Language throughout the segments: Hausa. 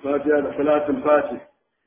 فاتحة صلاة الفاتح.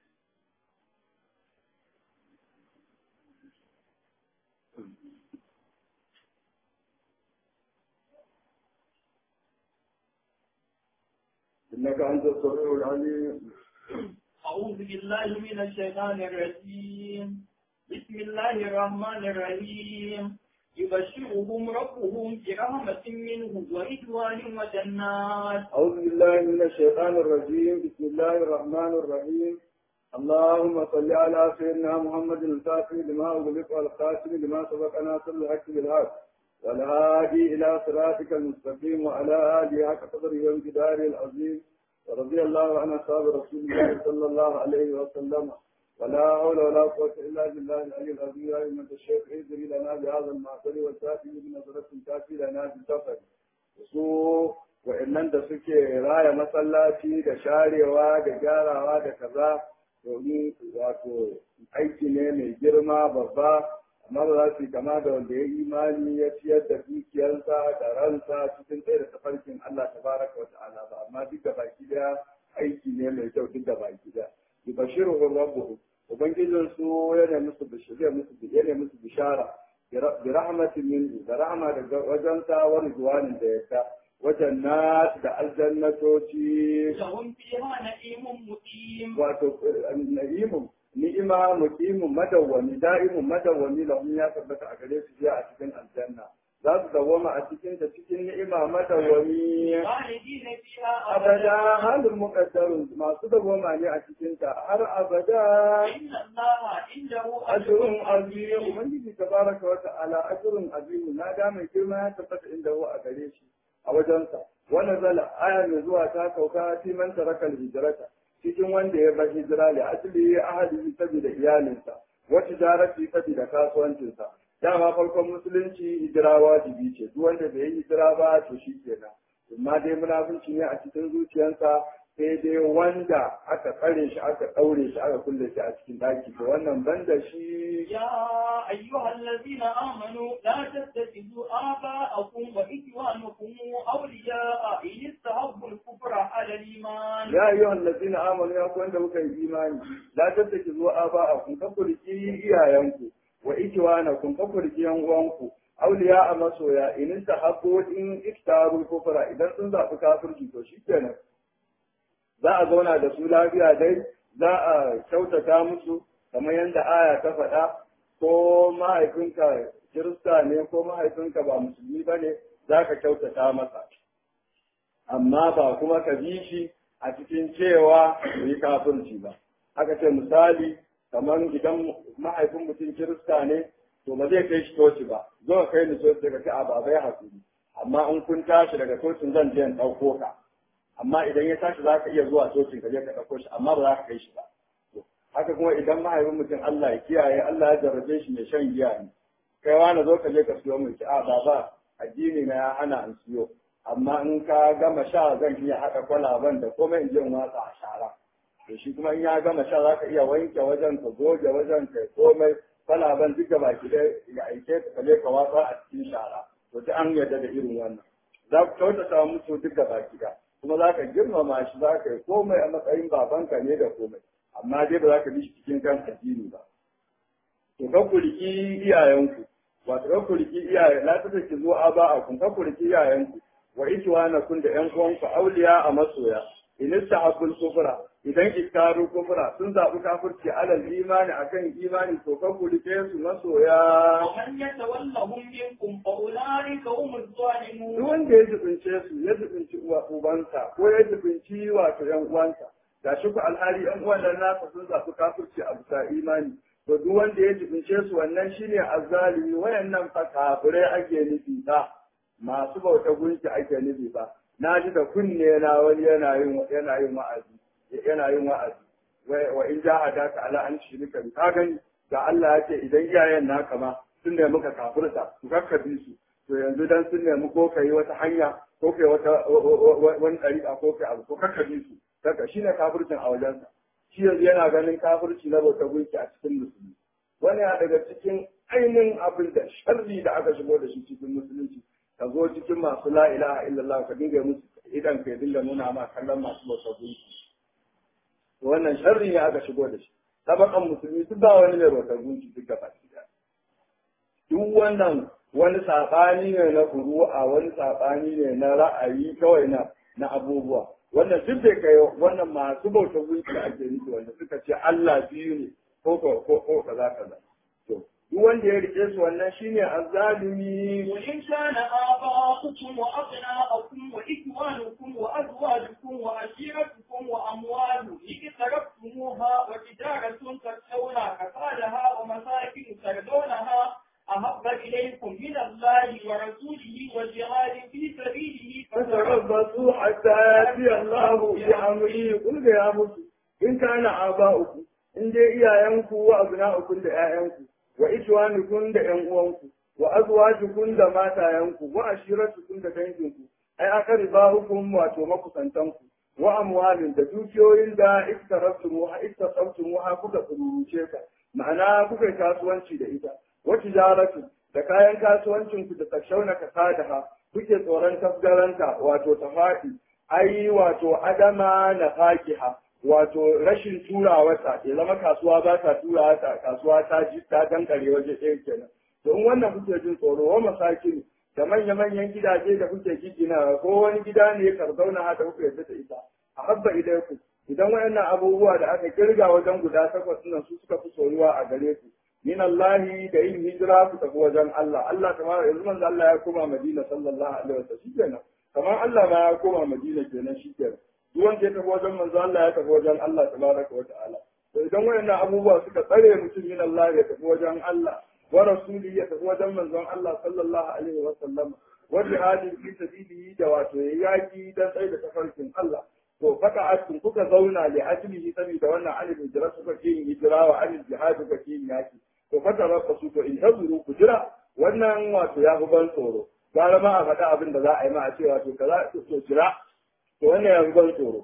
إنك أنت السميع العليم. أعوذ بالله من الشيطان الرجيم. بسم الله الرحمن الرحيم. يبشرهم ربهم برحمة منه ورضوان وجنات. أعوذ بالله من الشيطان الرجيم. بسم الله الرحمن الرحيم. اللهم صل على سيدنا محمد الفاتح لما أغلق والخاتم لما سبق ناصر الحق بالحق والهادي إلى صراطك المستقيم وعلى آله حق قدره وامتداره العظيم. ورضي الله عن أصحاب رسول الله صلى الله عليه وسلم. ولا حول ولا قوة إلا بالله العلي العظيم. يا أيها الشيخ اهدني لنا بهذا المعصر والتاتي بنظرة تاتي لنا بالسفر. su wa'annan da suke raya masallaci da sharewa da gyarawa da kaza domin wato aiki ne mai girma babba, amma ba za su yi kama da wanda ya yi imani ya ciyar da dukiyarsa da ransa cikin tsaye da tafarkin Allah tabaraka wa ta'ala ba, amma duk da baki daya aiki ne mai kyau duk da baki daya. Yubashiruhum rabbuhum, ubangijin su yana musu bishara bi rahmatin minhu, da rahma daga wajensa wa ridwanin da yadda wajen nas da aljannatoci. لهم فيها نعيم مقيم. wato na'imun ni'ima muqimun madawwami da'imun madawwami lahum ya tabbata a gare su jiya a cikin aljanna, za su dawwama a cikin ta cikin ni'ima madawwami خالدين فيها abada, halin muqaddarun masu dawwama ne a cikin ta har abada. إن الله عنده ajrun azim, ubangiji tabaraka wa ta'ala ajrun azim, na ga mai girma ya tabbata inda huwa a gare shi a wajensa. Wannan zala aya mai zuwa ta sauka fi man tarakal hijrata, cikin wanda ya bar hijira li asli ahli saboda iyalinsa wa tijarati saboda kasuwancinsa. Dama farkon musulunci hijira wajibi ce, duk wanda bai yi hijira ba to shi kenan. Amma dai munafunci ne a cikin zuciyarsa, sai dai wanda aka tsare shi aka ɗaure shi aka kulle shi a cikin ɗaki, to wannan banda shi. يا أيها الذين آمنوا لا تتخذوا آباءكم وإخوانكم أولياء إن استحبوا الكفر على الإيمان. يا أيها الذين آمنوا يا أخوان دوك الإيمان لا تتخذوا آباءكم كفركي إياكم وإخوانكم كفركي ينوانكم أولياء مسويا إن استحبوا إن اختاروا الكفر إذا سنزع كافركي تو شكرا. za a zauna da su lafiya dai, za a kyautata musu kamar yadda aya ta faɗa, ko mahaifinka kirista ne ko mahaifinka ba musulmi ba ne za ka kyautata masa, amma ba kuma ka bi shi a cikin cewa yi kafirci ba. Aka ce misali kamar idan mahaifin mutum kirista ne to ba zai kai shi coci ba, zo ka kai ni coci daga ce a ba bai hakuri, amma in kun tashi daga cocin zan je in ɗauko ka. Amma idan ya tashi za ka iya zuwa cocin ka je ka ɗauko shi, amma ba za ka kai shi ba. Haka kuma idan mahaifin mutum Allah ya kiyaye, Allah ya jarrabe shi mai shan giya ne, kai wani zo ka je ka siyo mai a baba addini na ya hana in siyo, amma in ka gama sha zan iya haɗa kwalaban da komai in je in watsa a shara. To shi kuma in ya gama sha za ka iya wanke wajen ka goge wajen ka komai kwalaban duk da baki ɗaya ya aike ka je ka watsa a cikin shara. To duk an yarda da irin wannan. Za ku kyautata musu duk da baki ɗaya. Kuma za ka girmama shi, za ka yi komai a matsayin babanka ne da komai, amma dai ba za ka bi shi cikin kan addini ba. To ka kuriki iyayenku, wato ka kuriki iyayen, la ta take zo a ba a kun ka kuriki iyayenku, wa ikiwanakun da ƴan uwanku auliya a masoya, in istahabbul kufra, idan iktaru kufra sun zaɓi kafirci alal imani akan imani, to ka kurike su masoya. ومن يتولهم منكم فأولئك هم الظالمون. Duk wanda ya jibince su, ya jibinci ubansa ko ya jibinci wato ƴan uwansa, ga shi ku alhali ƴan uwan nan nasa sun zaɓi kafirci a bisa imani, to duk wanda ya jibince su wannan shine azzalimi. Wayannan fa kafirai ake nufi ba, masu bauta gunki ake nufi ba. Na ji da kunne na wani yana yin wa'azi wa in jahadaka ala an shirika bi, ka gani ga Allah ya ce idan iyayen naka ma sun nemi ka kafirta su kakkabi su, to yanzu dan sun nemi ko kai wata hanya ko kai wani ɗariƙa ko kai abu ko kakkabi su, daga shi ne kafircin a wajensa. Shi yanzu yana ganin kafirci na bauta gunki a cikin musulmi. Wani ya daga cikin ainihin abin da sharri da aka shigo da shi cikin musulunci, ka zo cikin masu la ilaha illallah ka dinga musu idan ka dinga nuna ma kallon masu bauta gunki. wannan sharri ne aka shigo da shi tabakan musulmi duk ba wani mai bautar gunki duk gaba ɗaya duk wannan wani saɓani ne na furu'a wani saɓani ne na ra'ayi kawai na abubuwa wannan duk da kai wannan masu bautar gunki ake nufi wanda suka ce Allah biyu ne ko kaza kaza to duk wanda ya rike su wannan shine azzalimi وإن كان آباؤكم وأبناؤكم وإخوانكم وأزواجكم وعشيرتكم وأموال اقترفتموها وتجارة تخشون كسادها ومساكن ترضونها أحب إليكم من الله ورسوله وجهاد في سبيله فتربصوا حتى يأتي الله بأمره قل يا مسلم إن كان آباؤكم إن دي إيايانكم وأبناؤكم لآيانكم وإخوانكم لأنقوانكم وأزواجكم لماتايانكم وعشيرتكم لدنجنكم أي أقرباؤكم وأتومكسنتنكم وأموال دوكيوين دا اكتسبتموها kuka tsururuce ka ma'ana kuka kasuwanci da ita watijaratu da kayan kasuwancin ku da tashauna kasadaha kuke tsoron tasgaranta wato tafaɗi ai wato adama na fakiha wato rashin turawarta ya zama kasuwa ba ta turawa ta kasuwa ta ji ta dankare waje ɗaya kenan to in wannan kuke jin tsoro wa masakin da manya-manyan gidaje da kuke gigina ko wani gida ne karzauna da kuke yadda da ita a habba ilaiku idan wayannan abubuwa da aka kirga wajen guda takwas nan su suka fi soyuwa a gare ku min Allahi da yin hijira ku tafi wajen Allah Allah kamar yanzu manzo Allah ya koma Madina sallallahu alaihi wasallam shikenan kamar Allah ma ya koma Madina kenan shikenan duk wanda ya tafi wajen manzo Allah ya tafi wajen Allah tabaraka wa ta'ala to idan wayannan abubuwa suka tsare mutum min Allah ya tafi wajen Allah wa rasuli ya tafi wajen manzon Allah sallallahu alaihi wasallam wa jihadin fi sabilihi da wato yaki dan tsaye da tafarkin Allah to faka askun kuka zauna li ajlihi saboda wannan alil hijra suka ke yin hijira wa alil jihad kuka ke yin yaki to fata rabba su to in tazuru ku jira wannan wato ya fi ban tsoro gara ma a faɗa abin da za a yi ma a ce wato kaza to jira to wannan ya fi ban tsoro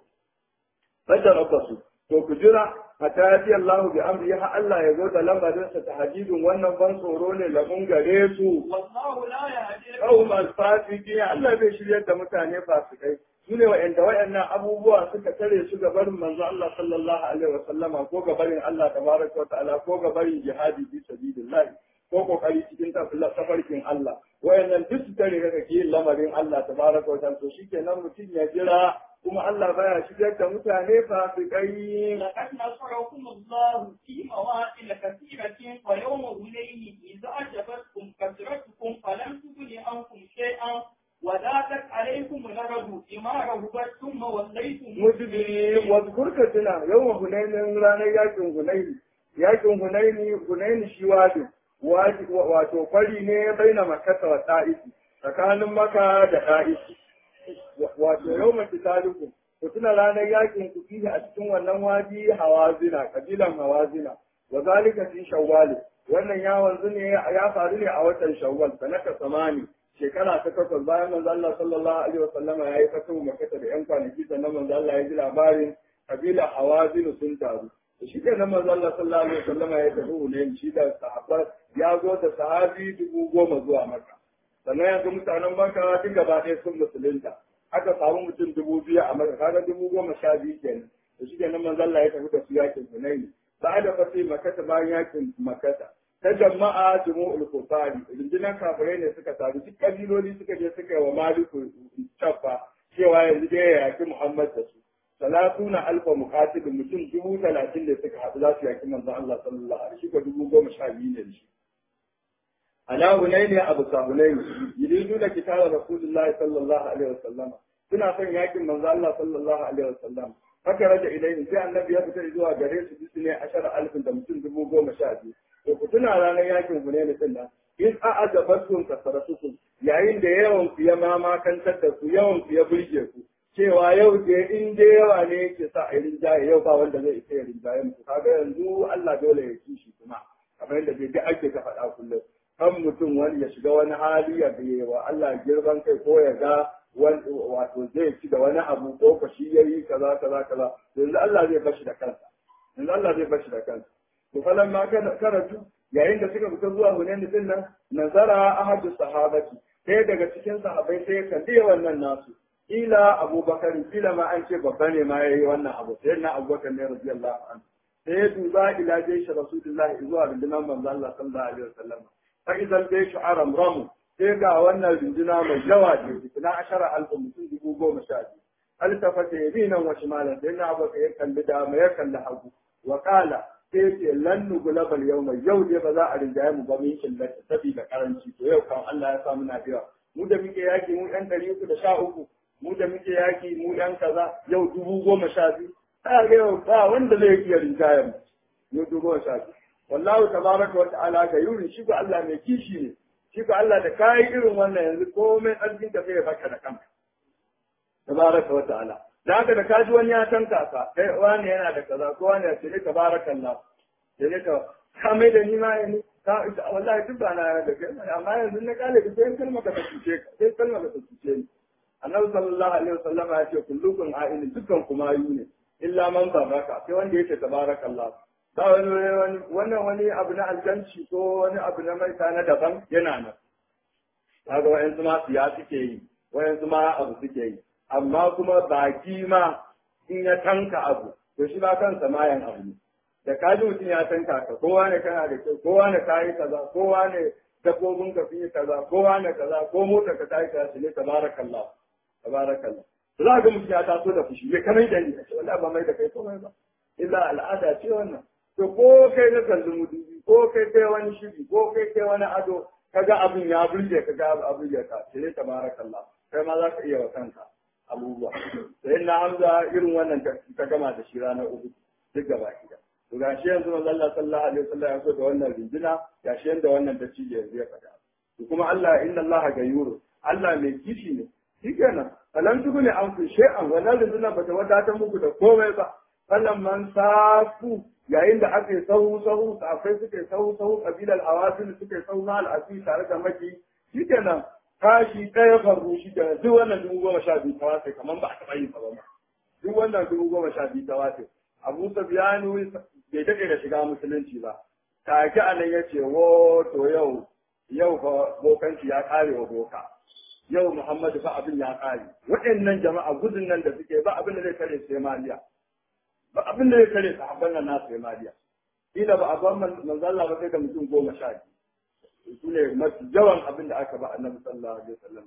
fata rabba su to ku jira hatta yati Allahu bi amri ha Allah ya zo da lamarin sa tahdidun wannan ban tsoro ne labun gare su والله لا يهدي qaumal fasiqin Allah bai shiryar da mutane fasikai su ne wayannan abubuwa suka tare su ga barin manzo Allah sallallahu alaihi wasallama ko ga barin Allah tabaraka wa ta'ala ko ga barin jihadi fi sabilillah ko kokari cikin tafarkin Allah wayannan duk su tare ga ke lamarin Allah tabaraka wa ta'ala to shikenan mutum ya jira kuma Allah baya shigar da mutane fasikai لقد نصركم الله في مواطن كثيرة ويوم هنين إذا أعجبتكم كثرتكم فلم تغن عنكم شيئا وذاقت عليكم الأرض بما رهبت ثم وليتم mudbiri wadkurka tuna yawan hunainin ranar yakin hunaini shi wato kwari ne baina makata wa ta'ifi tsakanin maka da ta'ifi wato yau mace tariku ku tuna ranar yakin ku fiye a cikin wannan wadi hawazina kabilan hawazina wa zalika fi shawwal wannan ya wanzu ne ya faru ne a watan shawwal sanata samani shekara ta takwas bayan manzo Allah sallallahu alaihi wasallam ya yi fatu makka da yan kwanaki sannan manzo Allah ya ji labarin kabila hawazin sun taru shi ke nan manzo Allah sallallahu alaihi wasallam ya tafi ne shi da sahabbai ya zo da sahabi 10,000 zuwa makka sannan yanzu mutanen makka duk gaba ɗaya sun musulunta aka samu mutum 2,000 a makka kaga 12,000 kenan da shi ke nan manzo Allah ya tafi da su yakin hunaini ba da fasi makka bayan yakin makka ta jama'a jumu'ul kufari rundunar kafirai ne suka taru duk kabiloli suka je suka yi wa maliku tabba cewa yanzu dai ya yaki muhammad da su 30,000 muqatilin mutum 30,000 da suka haɗu za su yaki manzon Allah sallallahu alaihi wasallam ko 12,000 ne da shi ala hunaini abu sahunaini yuridu da kitaba rasulullahi sallallahu alaihi wasallam suna son yakin manzon Allah sallallahu alaihi wasallam haka raja ilayhi sai annabi ya fita zuwa gare su bisu ne 10,000 da mutum 12,000 to ku tuna ranar yakin Hunayn din nan in a'ajabatkum kasaratukum yayin da yawan ku ya mamakantar da ku yawan ku ya burge ku cewa yau da in da yawa ne yake sa a rinjaye yau ba wanda zai isa rinjaye ku kaga yanzu Allah dole ya kishi kuma kamar yadda bai ake ta faɗa kullum kan mutum wani ya shiga wani hali ya bai wa Allah girban kai ko ya ga wato zai ci da wani abu ko ko shi yayi kaza yanzu Allah zai bashi da kansa to falan ma karatu yayin da suka fita zuwa Hunayn din nan nazara ahadu sahabati sai daga cikin sahabbai sai ya kalli wannan nasu ila abubakar kila ma an ce babba ne ma yayi wannan abu sai na abubakar ne radiyallahu anhu sai ya duba ila jaishi rasulullahi zuwa rundunar manzo Allah sallallahu alaihi wasallam fa idan jaishu aramramu sai ga wannan runduna mai yawa ce na 10,000 mutum 10,000 altafata yaminan wa shimalan sai na abubakar ya kalli dama ya kalli hagu wa qala sai ce lan nugulabal yawma yau dai ba za a rinjaye mu ba min killata saboda karanci to yau kan Allah ya sa muna biya mu da muke yaki mu ɗan 313 mu da muke yaki mu ɗan kaza yau 10,012 ta ga yau ba wanda zai iya rinjaye mu yau 10,012 wallahu tabaraka wa ta'ala ga yuri shi ba Allah mai kishi ne shi ba Allah da kai irin wannan yanzu komai arzikin ka sai ya baka da kanka tabaraka wa ta'ala da haka da kaji wani ya tanka ka kai wani yana da kaza ko wani ya ce tabarakallah sai ka mai da ni ma ne ka wallahi duk ba na da kai amma yanzu na kale ka sai kalma ka tuce ka sai kalma ka tuce ni annabi sallallahu alaihi wasallam ya ce kullukum a'in dukkan kuma yu ne illa man baraka sai wanda yake tabarakallah ba wani abu na aljanci ko wani abu na maita na daban yana nan kaga wayansu ma siya suke yi wayansu ma abu suke yi amma kuma baki ma in ya tanka abu to shi ba kansa mayan abu ne da kaji mutum ya tanka ka kowa ne kana da kyau kowa ne kayi kaza kowa ne dabbobin ka fi kaza kowa ne kaza ko motar ka tayi kaza ne tabarakallah tabarakallah to za ga mutum ya taso da fushi bai kamar da ni a ce wallahi ba mai da kai komai ba illa al'ada ce wannan to ko kai na kallon mudubi ko kai wani shiri ko kai wani ado kaga abin ya burge kaga abin ya ka sai tabarakallah kai ma za ka iya wa kanka abubuwa sai na hamza irin wannan ta gama da shi ranar uku duk gaba ɗaya to gashi yanzu manzo Allah sallallahu alaihi wasallam ya so da wannan rinjina gashi yanda wannan ta cije yanzu ya faɗa to kuma Allah inna Allah gayuru Allah mai kishi ne shikenan alam tukuni an fi shay'an wannan rinjina ba ta wadatar muku da komai ba falan man safu yayin da aka yi sahu safai suke sahu kabilar hawasin suke sahu na al'asi tare da maki shikenan kashi ɗaya faru shi da duk wannan 12,000 ta wace kamar ba a taɓa yin ba duk wannan 12,000 ta wace Abu Sufyanu bai daɗe da shiga musulunci ba take anan ya ce wo to yau fa bokanci ya ƙare wa boka yau Muhammadu fa abin ya ƙare waɗannan jama'a gudun nan da suke ba abin da zai kare sai maliya ba abin da zai kare sahabban nan nasu sai maliya ila ba a ban manzo Allah ba sai da mutum 12 su ne mafi yawan abin da aka ba annabi sallallahu alaihi wasallam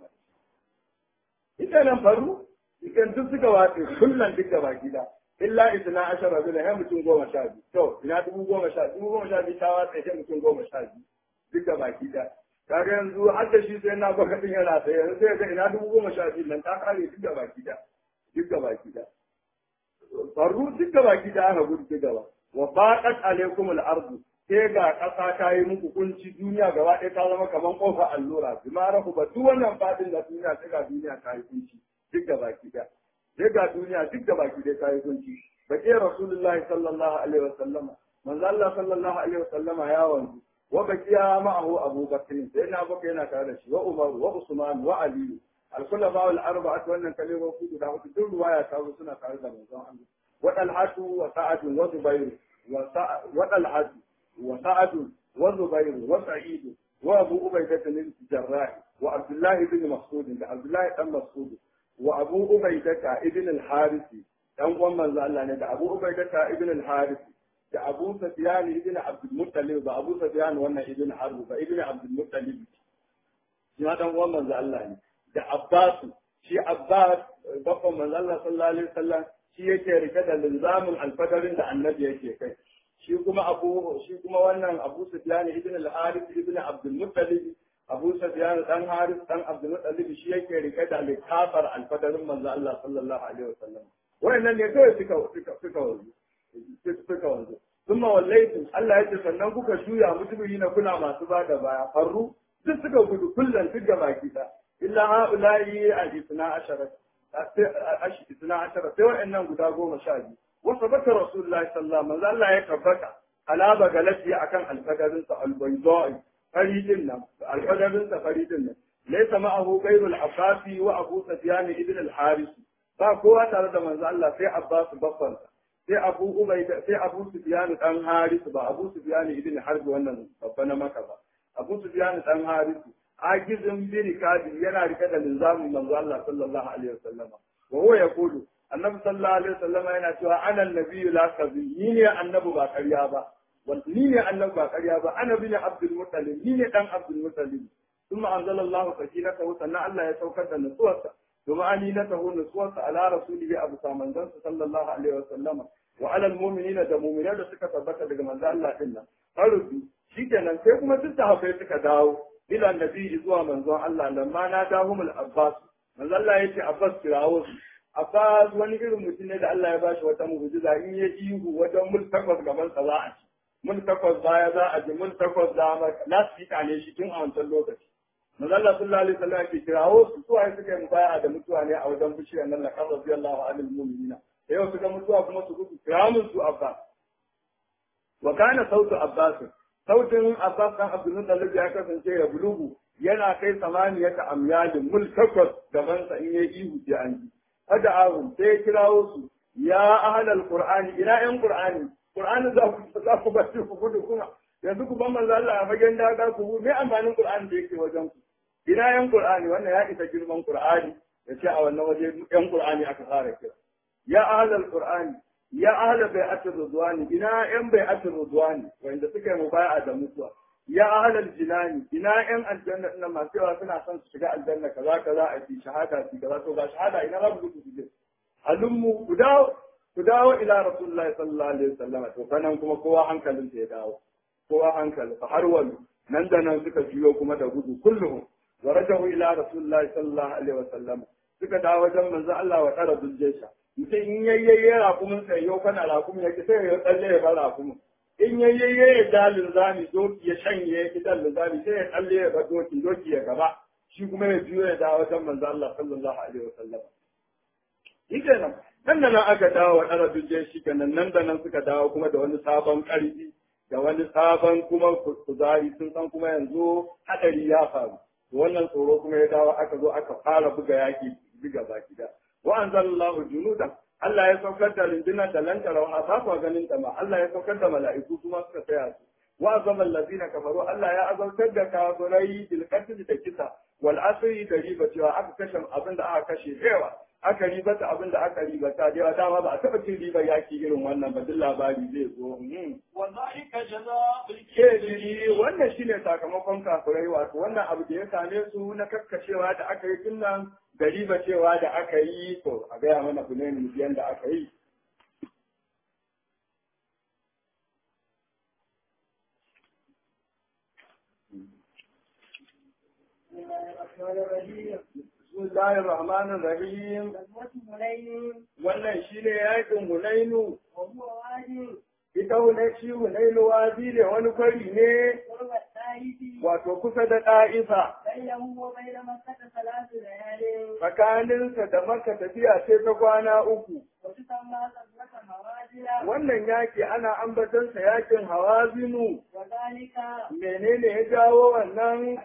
ita nan faru ikan duk suka wace kullum duk gaba gida illa isna ashara bila ya mutum 12 to ina 10,000 ta wace sai mutum 12 duk gaba gida kaga yanzu har da shi sai na baka din yana sai yanzu sai ga ina 10,000 nan ta kare duk gaba gida faru duk gaba gida ana gudu duk gaba wa baqat alaikum al-ardu sai ga ƙasa ta yi muku kunci duniya gaba ɗaya ta zama kamar ƙofar allura bi ma rahu ba duk wannan fadin da duniya sai ga duniya ta yi kunci duk da baki ɗaya sai ga duniya duk da baki ɗaya ta yi kunci ba ke rasulullahi sallallahu alaihi wa sallama manzo Allah sallallahu alaihi wa sallama ya wanzu wa bakiya ma'ahu Abu Bakr sai na baka yana tare da shi wa Umar wa Usman wa Ali al-khulafa al-arba'at wannan kalmar ku da hudu duk ruwaya ta zo suna tare da manzon Allah wa Talhatu wa Sa'ad wa Zubair wa Talhatu وسعد وزبير وسعيد وابو عبيده بن الجراح وعبد الله بن مسعود عبد الله بن مسعود وابو عبيده ابن الحارث dan uwan manzo Allah ne da Abu Ubaidah ibn al-Harith da Abu Sufyan ibn Abdul Muttalib da Abu Sufyan wannan ibn Harb da ibn Abdul Muttalib shi ma dan uwan manzo Allah ne da Abbas shi Abbas babban manzo Allah sallallahu alaihi wasallam shi yake rike da linzamin alfadarin da annabi yake kai shi kuma wannan Abu Sufyan ibn al-Harith ibn Abdul Muttalib Abu Sufyan dan Harith dan Abdul Muttalib shi yake rike da likafar alfadarin manzo Allah sallallahu alaihi wasallam wannan ne kai suka wanzu kuma wallahi Allah ya ce sannan kuka juya mutubi na kuna masu bada baya farru duk suka gudu kullun duk gaba kida illa haula'i al-ithna ashara sai wa'annan guda 12 وثبت رسول الله صلى الله عليه وسلم الله يكبك على بغلتي akan alfadarinsa albayda'i faridinna alfadarinsa faridinna laysa ma'ahu ghayru al-abbas wa abu sufyan ibn al-harith ba kowa tare da manzo Allah sai abbas baffan sai abu ubayda sai abu sufyan dan harith ba abu sufyan ibn harb wannan babban maka ba abu sufyan dan harith agizin birikadi yana rike da linzamin manzo Allah sallallahu alaihi wasallam wa huwa yaqulu annabi sallallahu alaihi wasallam yana cewa ana annabiyyu la kadhib ni ne annabi ba ƙarya ba ni ne annabi ba ƙarya ba ana bin abdul muttalib ni ne dan abdul muttalib ثم أنزل الله سكينته سنة الله يتوكد نسوته ثم أنينته نسوته على رسوله أبو سامن صلى الله عليه وسلم وعلى المؤمنين ده مؤمنين ده سكة ثبت لجمال الله إلا فردوا شيئا سيكم تستحى بيتك داو إلى النبي إذوى منزوع الله لما ناداهم الأباس من الله يتي أباس فراوس أباس ونقل متنة ده الله يباش وتموجد إن يجيه وتم ملتقف كمان صلاح ملتقف بايا ذا ملتقف ذا لا تفيك عليه شيء عن تلوكك manzo Allah sallallahu alaihi wasallam ke kirawo su ai suka yi mubaya da mutuwa ne a wajen bishiyar nan kan radiyallahu anil mu'minina yau suka mutuwa kuma su gudu kiramun su Abbas wa kana sautu Abbas sautin Abbas dan Abdul Muttalib ya kasance ya bulugu yana kai samaniyata amyalin mulkakwas gaban sa in yayi ihu sai an ji hada ahum sai kirawo su ya ahlal qur'ani ila yan qur'ani qur'ani za ku bace ku gudu kuma yanzu ku ban manzo Allah a fagen daga ku me amfanin qur'ani da yake wajen ku ina yan Qur'ani wannan ya isa girman Qur'ani ya ce a wannan waje yan Qur'ani aka fara kira ya ahlal Qur'ani ya ahla bai'atir ridwani ina yan bai'atir ridwani wanda suka yi mubai'a da mutuwa ya ahlal jinani ina yan aljanna ina masu yawa suna son su shiga aljanna kaza kaza a fi shahada fi kaza to ga shahada ina za ku je halummu ku dawo ila rasulullahi sallallahu alaihi wasallam to kanan kuma kowa hankalin sa ya dawo kowa hankali fa har walu nan da nan suka juyo kuma da gudu kulluhum ورجعوا إلى رسول الله صلى الله عليه وسلم suka dawo wajen manzo Allah wa tsara dujjesha mutum in yayyaye rakumin sai yau kana rakumin yake sai ya tsalle ya bar rakumin in yayyaye ya dalin zami doki ya shanye ya dalin zami sai ya tsalle ya bar doki ya gaba shi kuma ya biyo ya dawo wajen manzo Allah sallallahu alaihi wasallam shikenan nan da nan aka dawo wa tsara dujjeshi kenan nan da nan suka dawo kuma da wani sabon karfi da wani sabon kuma kuzari sun san kuma yanzu hadari ya faru wannan tsoro kuma ya dawo aka zo aka fara buga yaki buga baki da wa anzalallahu junudan Allah ya saukar da rundunar da lantara wa ba ku ganin ta ma Allah ya saukar da mala'iku kuma suka tsaya su wa azabal ladina kafaru Allah ya azabtar da kafirai bil qatl da kisa wal asri da riba cewa aka kashe abinda aka kashe yawa aka ribata abinda aka ribata da yawa dama ba a taba cin riba yaki irin wannan ba duk labari zai zo وذلك جزاء kejiri wannan shine sakamakon kafirai wato wannan abu da ya same su na kakkashewa da aka yi dinnan da riba cewa da aka yi to a gaya mana bunen biyan da aka yi Bismillahir Rahmanir Rahim wannan shine yakin Hunainu ita shi Hunainu wadi ne wani kwari ne wato kusa da ɗa'ifa tsakaninsa da maka tafiya ce ta kwana uku wannan yaki ana ambatansa yakin hawazinu menene ya jawo wannan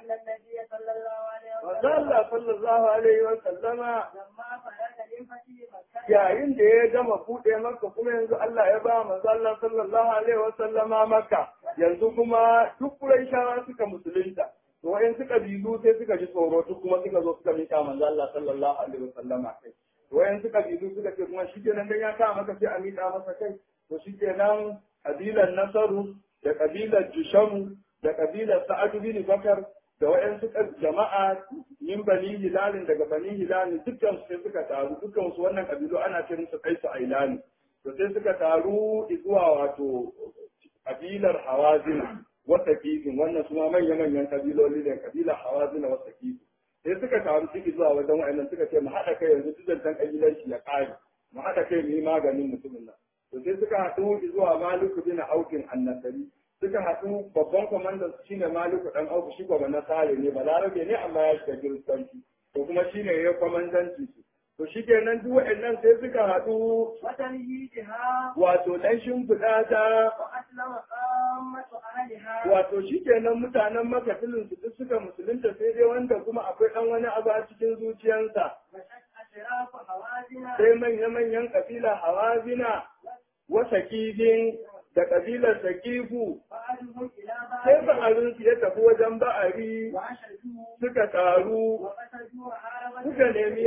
Allah sallallahu alaihi wa sallama yayin da ya gama buɗe maka kuma yanzu Allah ya ba manzo Allah sallallahu alaihi wa sallama maka yanzu kuma duk Quraishawa suka musulunta to wayan suka bizu sai suka ji tsoro duk kuma suka zo suka mika manzo Allah sallallahu alaihi wa sallama kai wayan suka bizu suka ce kuma shikenan dan ya ka maka sai a mika masa kai to shikenan kabilan Nasaru da kabilan Jushamu da kabilan Sa'ad bin Bakar da waɗansu jama'a min bani hilalin daga bani hilalin dukkan su sai suka taru dukkan su wannan kabilu ana ce musu kai su ailani to sai suka taru zuwa wato kabilar hawazina wata kifin wannan su ma manyan kabiloli da kabilar hawazina wata kifin sai suka taru ciki zuwa wajen wa'annan suka ce mu haɗa kai yanzu duk zantan kabilanci ya ƙare mu haɗa kai mu yi maganin mutumin nan to sai suka haɗu zuwa maliku bin aukin annasari suka haɗu babban kwamandan su shine Maliku dan Auku shi gwamna Nasare ne Balarabe ne amma ya shiga Kiristanci to kuma shine ya kwamandanci su to shikenan duk waɗannan sai suka haɗu wato dan shimfiɗa ta wato shikenan mutanen makafilin su duk suka musulunta sai dai wanda kuma akwai ɗan wani abu a cikin zuciyarsa sai manya-manyan kabila hawazina wasa kifin da kabilar Sakifu بعضهم إلى sai بعض ba'arin su ya tafi wajen ba'ari وأشهدوا suka taru وقتلوا وحاربوا suka nemi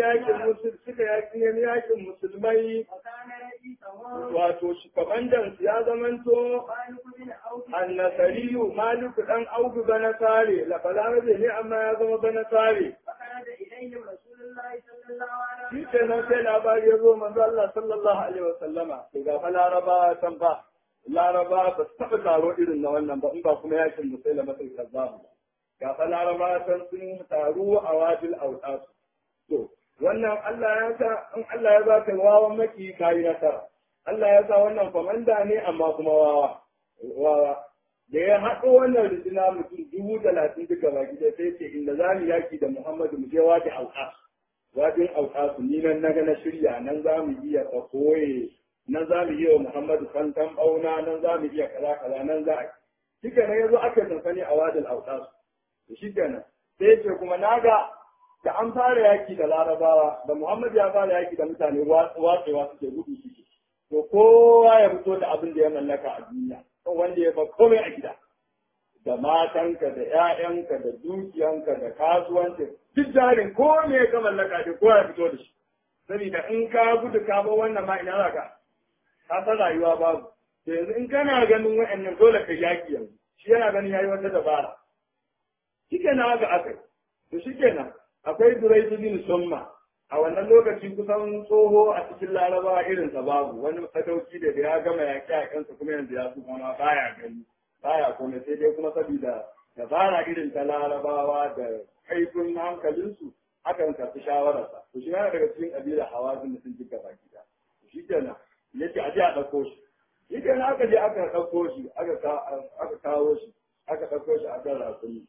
nemi yakin musulmai وكان رئيسهم wato kwamandan su ya zamanto مالك بن عوف annasariyu maliku dan audu banasare labalarabe ne amma ya zama banasare فخرج إليهم رسول الله صلى الله عليه shi وسلم kenan sai labari ya zo manzo Allah sallallahu alaihi wasallama to ga fa laraba san ba laraba ba su taɓa taro irin na wannan ba in ba kuma yakin musailama sai kazzabu ga fa laraba san sun taru a wadil autas to wannan Allah ya sa in Allah ya ba ka wawan maki kai nasara Allah ya sa wannan komanda ne amma kuma wawa da ya haɗo wannan rijina mutum 30,000 duka baki da sai ce inda za mu yaki da Muhammadu mu je wadi autas wadin autas ni nan na ga na shirya nan za mu iya koye nan za mu yi wa Muhammadu fantan bauna nan za mu iya kaza nan za a shi kenan ya zo aka sansani a wadin autas shi kenan sai ce kuma naga da an fara yaki da larabawa da Muhammad ya fara yaki da mutane watsewa suke gudu suke to kowa ya fito da abin da ya mallaka a duniya kan wanda ya ba komai a gida da matanka da ƴaƴanka da dukiyanka da kasuwanci duk jarin ko ne ka mallaka da kowa ya fito da shi saboda in ka gudu ka bar wannan ma ina zaka ka san rayuwa babu to yanzu in kana ganin wa'annan dole ka yaki yanzu shi yana ganin yayi wata dabara shikenan haka akai to shikenan akwai Duraidu bin Summa a wannan lokaci kusan tsoho a cikin Larabawa irin sa babu wani sadauki da ya gama yaƙi a kansa kuma yanzu ya tsufa ma baya gani baya komai sai dai kuma saboda dabara irin ta Larabawa da kaifin hankalinsu akan karɓi shawararsa to shi yana daga cikin ƙabilar Hawazin da sun ji gaba gida shi kenan yace a je a ɗauko shi shi kenan aka je aka ɗauko shi aka kawo shi aka ɗauko shi a kan rakumi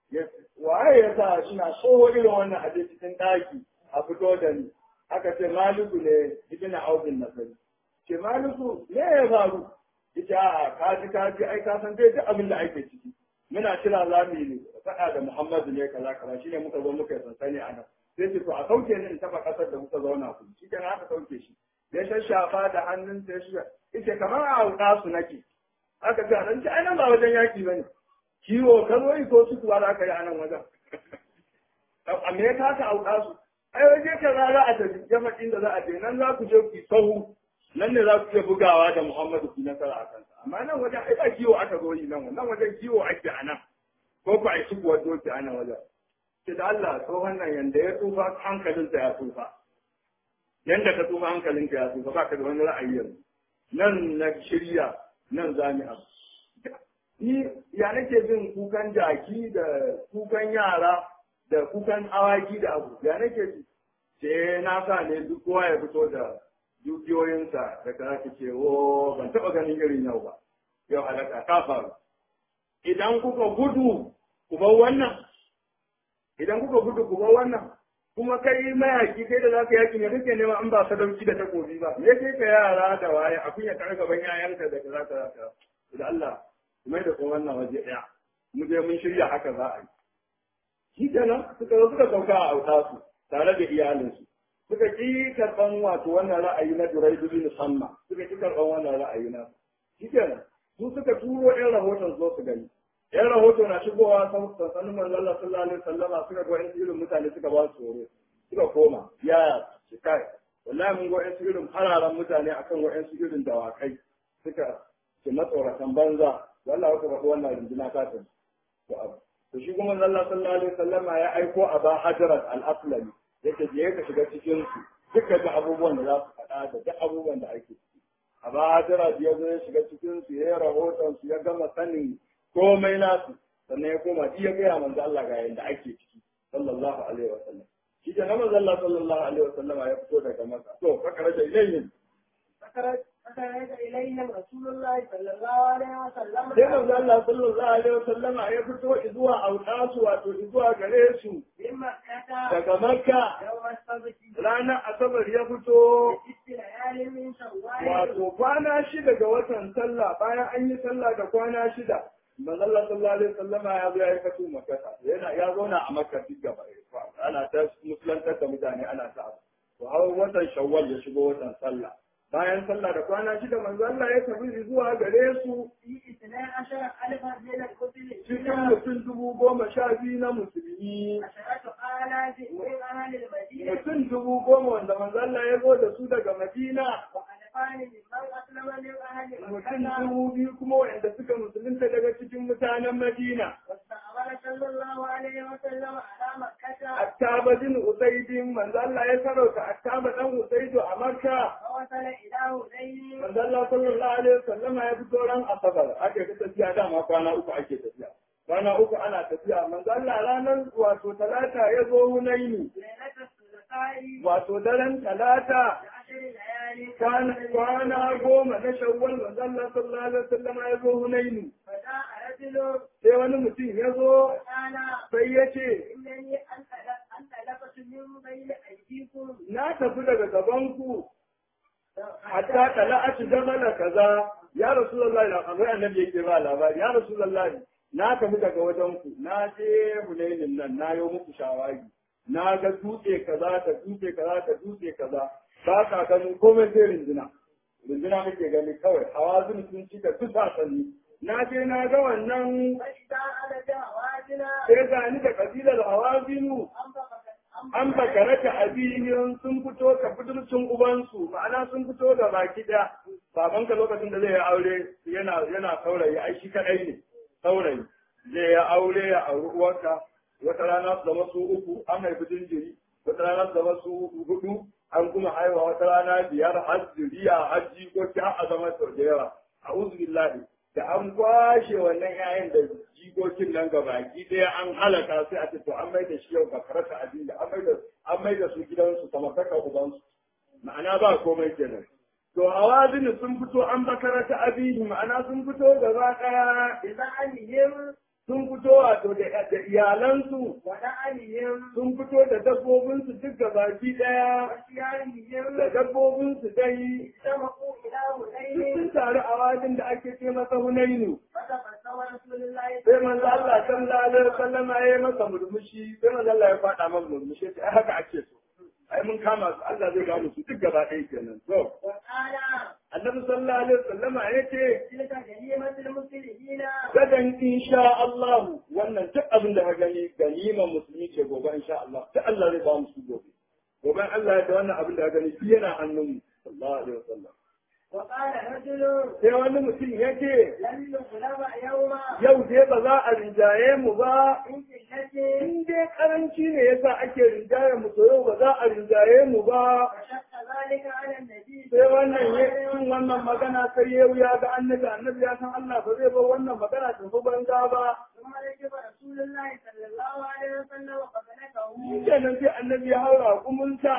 waye ya sa suna tsoho irin wannan a cikin ɗaki a fito da ni aka ce maliku ne ibn aubin nasari ce maliku me ya faru ita a kaji ai ka san dai duk abin da ake ciki muna kira za mu yi faɗa da muhammadu ne kaza kaza shine muka zo muka sansani a nan sai ce to a sauke ni in taɓa ƙasar da muka zauna ku shi kenan aka sauke shi ya shashafa da hannun sai shi ita kamar a wuɗa su nake aka ce a nan ce ai nan ba wajen yaƙi ba ne kiwo ka zo yi ko su kuwa za ka yi a nan wajen a me ka ka auka su ai waje ka za a tafi jama'in da za a je nan za ku je ku sahu nan ne za ku iya bugawa da Muhammadu ku nasara a kansa amma nan wajen ai ba kiwo aka zo yi nan nan wajen kiwo ake a nan ko ku ai su kuwa doki a nan wajen ce da Allah tsohon nan yanda ya tsufa hankalinsa ya tsufa yanda ka tsufa hankalinka ya tsufa ba ka da wani ra'ayi yanzu nan na shirya nan za mu abu ni ya nake jin kukan jaki da kukan yara da kukan awaki da abu ya nake ji sai na sa ne duk kowa ya fito da dukiyoyinsa da ka ce o ban taba ganin irin yau ba yau halaka ta faru idan kuka gudu ku bar wannan kuma kai mayaki kai da zaka yaki ne kake nema an ba sadauki da takobi ba me kai ka yara da waye a kunya ka gaban yayanka da kaza da Allah kuma da kuma wannan waje ɗaya mu je mun shirya haka za a yi shi kenan suka sauka a auta su tare da iyalinsu suka ki karɓan wato wannan ra'ayi na Duraidu bin Samma suka ki karɓan wannan ra'ayi na shi kenan su suka turo ɗan rahoton zo su gani ɗan rahoto na shigowa sansanin manzon Allah sallallahu alaihi wasallama suka ga wa'in irin mutane suka ba su tsoro suka koma yaya shi kai wallahi mun ga wa'in irin fararen mutane akan wa'in irin dawakai suka ce matsoratan banza Allah ya faɗi wannan runduna ta tafi to shi kuma Allah sallallahu alaihi wasallama ya aiko Aba Hajrat al-Aslami yake je ka shiga cikin su duka da abubuwan da za su faɗa da duk abubuwan da ake ciki Aba Hajrat ya zo ya shiga cikin su ya rahoton su ya gama sanin komai nasu sannan ya koma ya gaya manzo Allah ga yanda ake ciki sallallahu alaihi wasallam shi da manzo Allah sallallahu alaihi wasallama ya fito daga Makka to fakara da ilayhin فخرج إليهم رسول الله صلى الله عليه وسلم sai manzo Allah sallallahu alaihi wasallam ya fito zuwa autasu wato zuwa gare su من مكة daga Makka يوم السبت ranar Asabar ya fito ست ليال من شوال wato kwana 6 ga watan sallah bayan an yi sallah da kwana 6 manzo Allah sallallahu alaihi wasallam ya zo ya fito Makka ya zauna a Makka duk gaba ana ta musulantar da mutane ana ta to har watan Shawwal ya shigo watan sallah bayan sallah da kwana shida manzo Allah ya tafi zuwa gare su في 12,000 من الكتب cikin mutum 12,000 na musulmi 10,000 من أهل المدينة mutum 10,000 wanda manzo Allah ya zo da su daga Madina وألفان ممن أسلم من أهل mutum مكة 2,000 kuma wanda suka musulunta daga cikin mutanen Madina واستعمل صلى الله عليه وسلم على مكة Attaba bin Usaidin manzo Allah ya sarauta Attaba dan Usaidu a Makka فوصل إلى هذيل manzo Allah sallallahu alaihi wasallama ya fito ran Asabar ake ta tafiya dama kwana uku ake tafiya kwana uku ana tafiya manzo Allah ranar wato talata ya zo Hunaini ليلة الثلاثاء wato daren talata بعشر ليالي kwana goma na Shawwal manzo Allah sallallahu alaihi wasallama ya zo Hunaini فجاء رجل sai wani mutum ya zo قال sai ya ce إنني أنطلقت من بين أيديكم na tafi daga gabanku hatta tala'atu jamala kaza ya rasulullahi la kamar annabi yake ba labari ya rasulullahi na tafi daga wajen ku na je hunainin nan na yi muku shawagi na ga dutse kaza ta dutse kaza ta dutse kaza ba ka ganin komai sai rinjina muke gani kawai hawazin sun cika tufa sani na je na ga wannan فإذا أنا جوازنا sai ga ni da kabilar hawazinu an bakarata abihin sun fito ka budurcin ubansu ma'ana sun fito da baki da babanka lokacin da zai yi aure yana saurayi ai shi kadai ne saurayi zai yi aure ya auri uwarka wata rana su zama su uku an haifi jinjiri wata rana su zama su hudu an kuma haihuwa wata rana biyar har zuriya har jikoki har a zama sau da yawa a'udhu billahi da an kwashe wannan 'ya'yan da jikokin nan ga baki ɗaya an halaka sai a ce to an mai da shi yau bakarata abin da an mai da su gidansu kamar kaka ubansu ma'ana ba komai kenan to hawazin sun fito an bakarata abihi ma'ana sun fito gaba ɗaya بزعمهم sun fito wato da iyalansu ونعمهم sun fito da dabbobinsu duk ga baki ɗaya وشيارهم da dabbobinsu dai اجتمعوا إلى duk هذيل sun taru a wajen da ake ce masa hunainu فتبسم رسول الله sai manzo Allah sallallahu alaihi wasallam ya yi masa murmushi sai manzo Allah ya faɗa masa murmushi sai haka ake so ai mun kama su Allah zai ba mu su duk gaba ɗaya kenan to وقال annabi sallallahu alaihi wasallam ya ce تلك جريمة المسلمين gadan insha Allah wannan duk abin da ka gani ganima musulmi ce gobe insha Allah duk Allah zai ba mu su gobe Allah ya da wannan abin da ka gani shi yana hannun mu sallallahu alaihi wasallam وقال رجل sai wani mutum ya ce لن نغلب يوما yau dai ba za a rinjaye mu ba من قلة in dai karanci ne yasa ake rinjaye mu to yau ba za a rinjaye mu ba فشق ذلك على النبي sai wannan ya yin wannan magana sai ya wuya ga annabi ya san Allah ba zai bar wannan magana ta fi banza ba ثم ركب رسول الله صلى الله عليه وسلم وقبلته kenan sai annabi ya haura kumunta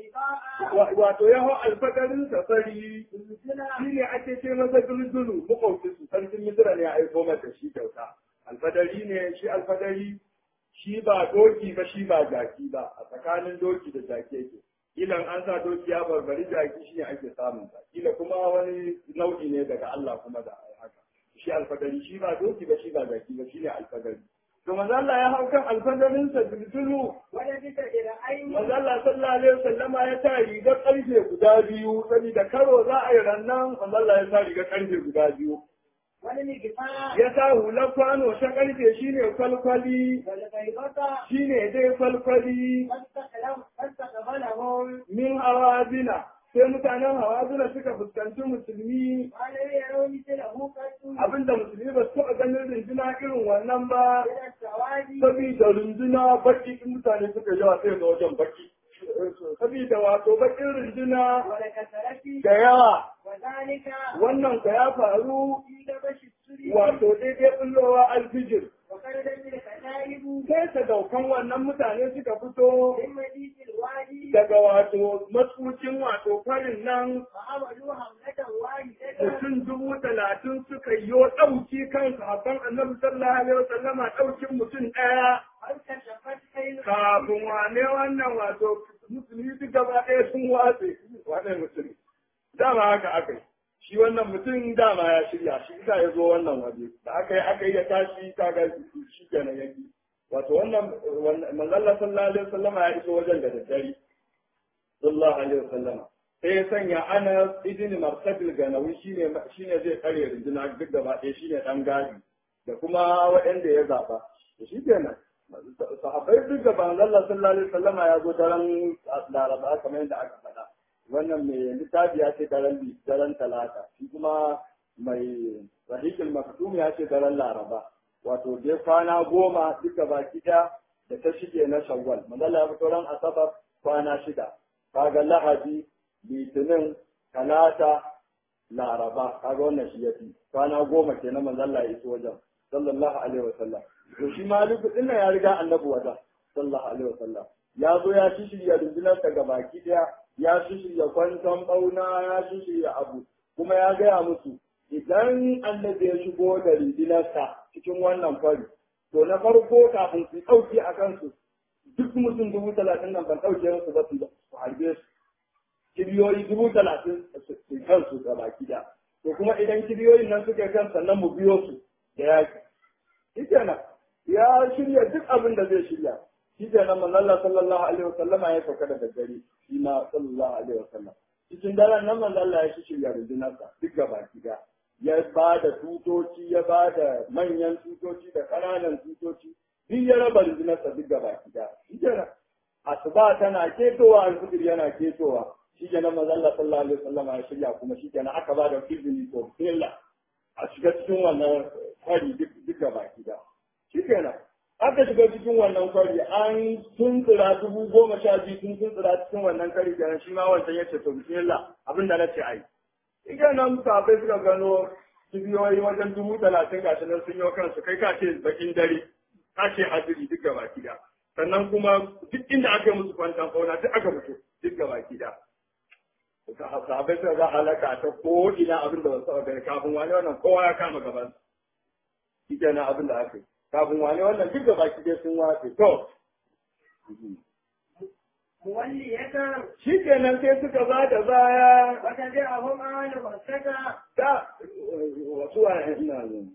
البيضاء wato ya hau alfadarin safari الزنا shi ne ake ce masa duldulu makwautin su sarkin misira ne ya aiko mata shi kyauta alfadari ne shi alfadari shi ba doki ba shi ba jaki ba a tsakanin doki da jaki yake idan an sa doki ya barbari jaki shi ne ake samun sa kila kuma wani nau'i ne daga Allah kuma da haka shi alfadari shi ba doki ba shi ba jaki ba shi ne alfadari to manzo Allah ya hau kan alfadarin sa duldulu ولبس درعين manzo Allah sallallahu alaihi wasallama ya sa rigar karfe guda biyu saboda karo za a yi rannan manzo Allah ya sa rigar karfe guda biyu والمجفاء ya sa hular kwano ta karfe shine kwalkwali والبيضة shine dai kwalkwali فاستقبلهم min hawazina sai mutanen hawazina suka fuskanci musulmi ولم يروا مثله قط abinda musulmi ba su taɓa ganin runduna irin wannan ba من السواد saboda runduna baki in mutane suka yawa sai ga wajen baki saboda wato bakin runduna ولكثرة da yawa وذلك wannan ka ya faru في جبش السري wato daidai bullowa alfijir وخرجت الكتائب sai ta daukan wannan mutane suka fito من مدينة الوادي daga wato matsucin wato farin nan فعملوا حملة واحدة mutum 30,000 suka yi ɗauki kan sahabban annabi sallallahu alaihi wasallama ɗaukin mutum ɗaya فانكشفت خيل kafin wane wannan wato musulmi duk gaba ɗaya sun watse wannan musulmi dama haka aka yi shi wannan mutum dama ya shirya shi isa ya zo wannan waje da aka yi ya tashi kaga shi kenan yake wato wannan manzalla sallallahu alaihi wasallama ya iso wajen da daddare sallallahu alaihi wasallama sai ya sanya Anas ibn Marsadil Ganawi shine zai kare rinjina duk gaba ɗaya shine dan gadi da kuma waɗanda ya zaba to shi kenan sahabbai duk gaba Allah sallallahu alaihi wasallama ya zo daren Laraba kamar yadda aka faɗa wannan mai littafi ya ce daren Talata shi kuma mai Rahikul Maktum ya ce daren Laraba wato dai kwana 10 duka baki da ta shige na Shawwal manzo Allah ya fito ran Asabar kwana 6 kaga Lahadi Litinin, Talata, Laraba, kaga wannan shi yafi. Kwana 10 kenan manzo Allah ya iso wajen sallallahu alaihi wasallam. To shi Maliku din ya riga Annabi wajen sallallahu alaihi wasallam. Ya zo ya shirya rundunar ta gabaki daya, ya shirya kwanton bauna, ya shirya abu, kuma ya gaya musu idan Annabi ya shigo da rundunarsa cikin wannan fari, to na farko kafin su dauki a kansu duk mutum 30,000 nan ban dauke musu ba su harbe su. Kibiyoyi 30,000 su kansu da baki da. To kuma idan kibiyoyin nan suke kan sannan mu biyo su da yaki. Shi kenan ya shirya duk abin da zai shirya. Shi kenan manzon Allah sallallahu alaihi wasallam ya sauka da daddare. Shi ma sallallahu alaihi wasallam. Cikin daren nan manzon Allah ya shirya rundunarsa duk da baki da. Ya ba da tutoci, ya ba da manyan tutoci da ƙananan tutoci. Duk ya raba rundunarsa duk da baki da. Shi kenan asuba tana ketowa, alfijir yana ketowa. Shi kenan manzo Allah sallallahu alaihi wasallam ya shirya kuma shi kenan aka ba da izini to billah a shiga cikin wannan kwari duk da baki da shi kenan aka shiga cikin wannan kwari an tuntsira 12,000 sun tuntsira cikin wannan kwari kenan shi ma wancan yace to bismillah abinda nace ai shi kenan sahabbai suka gano kibiyoyi wajen 30,000 gashi nan sun yi kansu kai ka ce bakin dare ka ce hadiri duk da baki da sannan kuma duk inda aka yi musu kwantan fauna duk aka fito duk da baki da sahabai suka ga halaka ta ko ina abin da wasu gani kafin wani wannan kowa ya kama gaban shi kenan abin da aka yi kafin wani wannan duk da baki dai sun wace to shi kenan sai suka ba da baya wata dai abun awani wasaka da wasu wa ina ne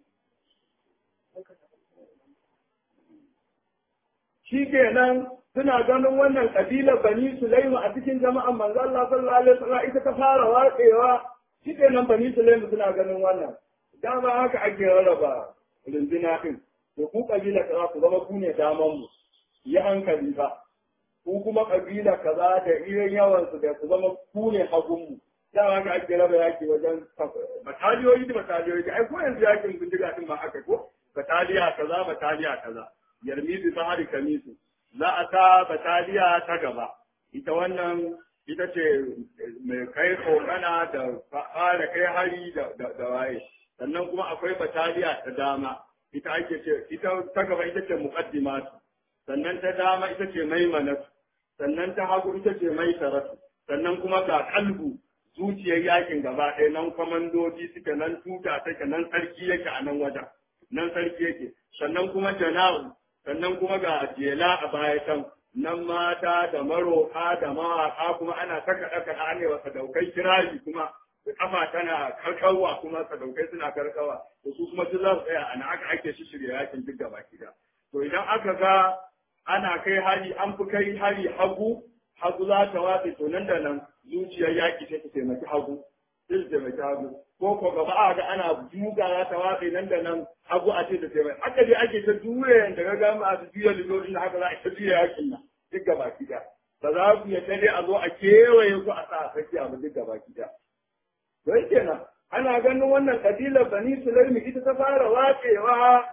shi kenan suna ganin wannan kabilar Bani Sulaimu a cikin jama'an manzo Allah sallallahu alaihi wasallam ita ta fara watsewa shi kenan Bani Sulaimu suna ganin wannan dama haka ake rarraba runduna din to ku kabila kaza ku zama ku ne daman mu yi hankali ba ku kuma kabila kaza da irin yawan su da ku zama ku ne hagun mu dama haka ake raba yaki wajen bataliyoyi ai ko yanzu yakin bindiga din ma haka ko bataliya kaza yarmi bi sahari kamisu za a ta bataliya ta gaba ita wannan ita ce mai kai kokana da fara kai hari da waye sannan kuma akwai bataliya ta dama ita ake ce ita ta gaba ita ce muqaddimat sannan ta dama ita ce maimanatu sannan ta hagu ita ce maisaratu sannan kuma ga kalbu zuciyar yakin gaba ɗaya nan kwamandoji suke nan tuta take nan sarki yake a nan wajen nan sarki yake sannan kuma jana'u sannan kuma ga jela a baya can nan mata da maroka da mawaka kuma ana saka daka da anewa sadaukai kirari kuma kafa tana karkarwa kuma sadaukai suna karkarwa to su kuma duk za su tsaya ana aka ake shi shirya yakin duk gaba kida to idan aka ga ana kai hari an fi kai hari hagu za ta watsa to nan da nan zuciyar yaki sai ta taimaki hagu sai ta taimaki hagu ko gaba a ga ana juga za ta watsa nan da nan hagu a ce da taimaki haka dai ake ta juya da ga gama a juya lilodin haka za a ta juya yakin nan duk gaba kida ba za ku yadda dai a zo a kewaye ku a sa a saki abu duk gaba kida don kenan ana ganin wannan kabilar Bani Sulaimi ita ta fara watsewa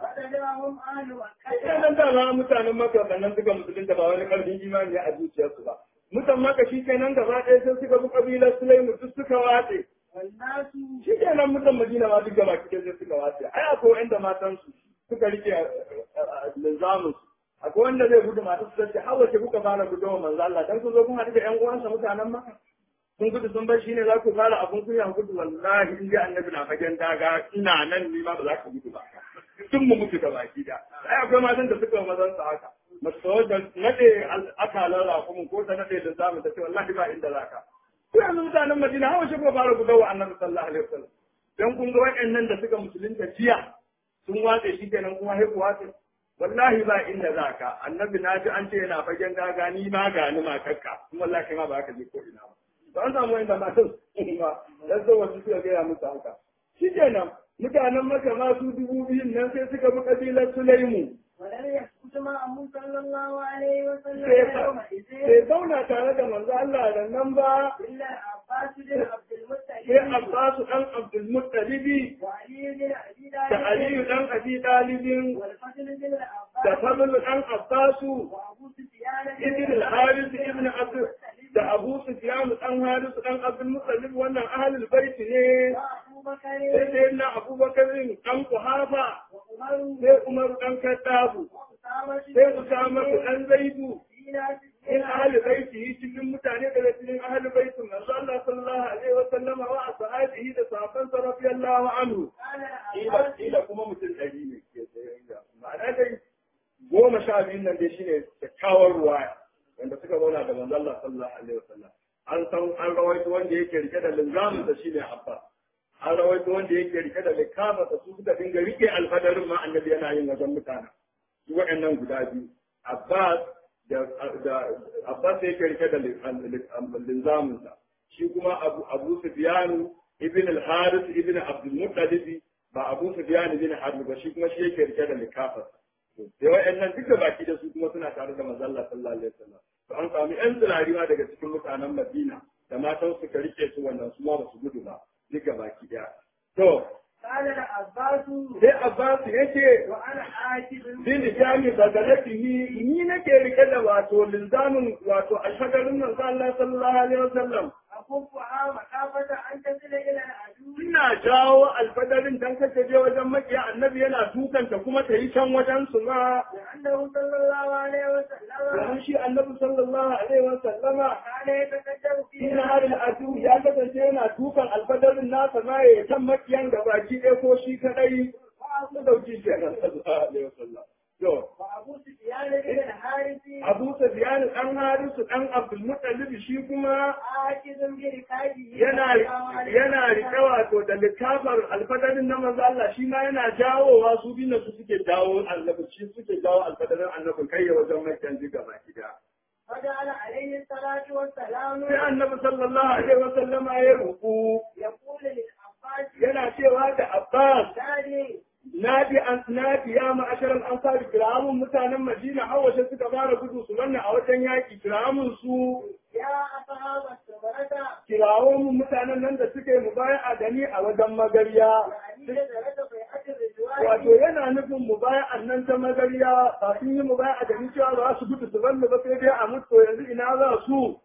nan da ma mutanen Makka sannan suka musulunta ba wani karfin imani a zuciyarsu ba mutan Makka shi kenan gaba ɗaya sai suka bi kabilar Sulaimi duk suka watse shi kenan mutan Madina ma duk gaba kike sai suka watse ai akwai wanda matan su suka rike linzamin su akwai wanda zai gudu mata su ce hawa ce kuka fara gudowa manzo Allah dan kun zo kun haɗu da ƴan uwansa mutanen Makka kun gudu sun bar shi ne za ku fara abin kunya gudu wallahi in ji annabi na fagen daga ina nan ni ma ba za ka gudu ba tun mu mutu da baki da ai akwai matan da suka mazan su haka masu da nade akalan rakumin ko ta nade da zamu ta ce wallahi ba inda za ka ko yanzu mutanen Madina hawa shi ko fara gudawa annabi sallallahu alaihi wasallam dan kun ga waɗannan da suka musulunta jiya sun watse shi kenan kuma haiku watse wallahi ba inda za ka annabi na ji an ce yana fagen daga ni ma ga ni matarka kuma wallahi ma ba ka je ko ina ba ba an samu wanda matan ma dan so wasu suka gaya musu haka shi kenan mutanen maka ma su 2000 nan sai suka bi kabilar Sulaimu ولم يسكت معه صلى الله عليه وسلم يومئذ sai zauna tare da manzo Allah da nan ba إلا عباس بن عبد sai المطلب Abbasu dan Abdul Muttalibi وعلي بن أبي da طالب Aliyu dan Abi Talibin والفضل بن da العباس Fadl dan Abbasu وأبو سفيان ibn al-Harith ibn Abd da Abu Sufyan dan Harith dan Abdul Muttalib wannan ahlul bait ne وأبو بكر sai na Abubakar dan Kuhafa وعمر sai Umar dan Khattab وأسامة sai Usama dan Zaidu في ناس in ahlul bait yi cikin mutane daga cikin ahlul bait manzo Allah sallallahu alaihi wa sallama wa ashabihi da sahabban radiyallahu anhu قال ila العباس ila kuma mutum 100 ne ke da ma'ana dai 12 nan dai shine kyakkyawar ruwaya wanda suka zauna da manzo Allah sallallahu alaihi wa sallam an san an rawaito wanda yake rike da linzamin da shine Abbas an rawaito wanda yake rike da likafa da su suka dinga rike alfadarin ma annabi yana yin wajen mutane su waɗannan guda biyu Abbas da Abbas yake rike da linzamin sa shi kuma Abu Sufyan ibn al-Harith ibn Abdul Muttalib ba Abu Sufyan ibn Harith ba shi kuma shi yake rike da likafa da waɗannan duka baki da su kuma suna tare da manzo Allah sallallahu alaihi wasallam to an samu ƴan tsirari ma daga cikin mutanen Madina da matan suka rike su wannan su ma ba su gudu ba duka baki daya to قال العباس sai Abbas yake وأنا عاكف bin jami bagalatihi ni nake rike da wato linzamin wato ashagarin manzo Allah sallallahu alaihi wasallam أكفها مخافة أن تصل إلى العدو ina jawo alfadarin dan kace je wajen makiya annabi yana dukanta kuma ta yi can wajen su ma لأنه صلى الله عليه وسلم domin shi annabi sallallahu alaihi wasallama كان يتقدم in فيها harin adu ya kasance yana dukan alfadarin nasa ma ya kan makiyan gabaki ɗaya ko shi kadai su dauki kenan sallallahu alaihi wasallam to وأبو سفيان بن الحارث Abu Sufyan dan Harisu dan Abdul Muttalib shi kuma عاكف بركابه yana rike wato da likafar alfadarin na manzo Allah shi ma yana jawowa su bin su suke jawo annabi shi suke jawo alfadarin annabi kai ya wajen makiyan jiga baki da فجعل عليه الصلاة والسلام sai annabi sallallahu alaihi wasallama ya ruku يقول للعباس yana cewa da Abbas دادي nadi ya ma'ashar al'ansari kiramun mutanen Madina har waje suka fara gudu su wannan a wajen yaƙi kiramun su يا أصحاب السبرة kirawon mutanen nan da suka yi mubaya'a da ni a wajen magariya يعني نزلت بيعة الرجوان wato yana nufin mubaya'an nan ta magariya ba sun yi mubaya'a da ni cewa za su gudu su banni ba sai dai a mutu yanzu ina za su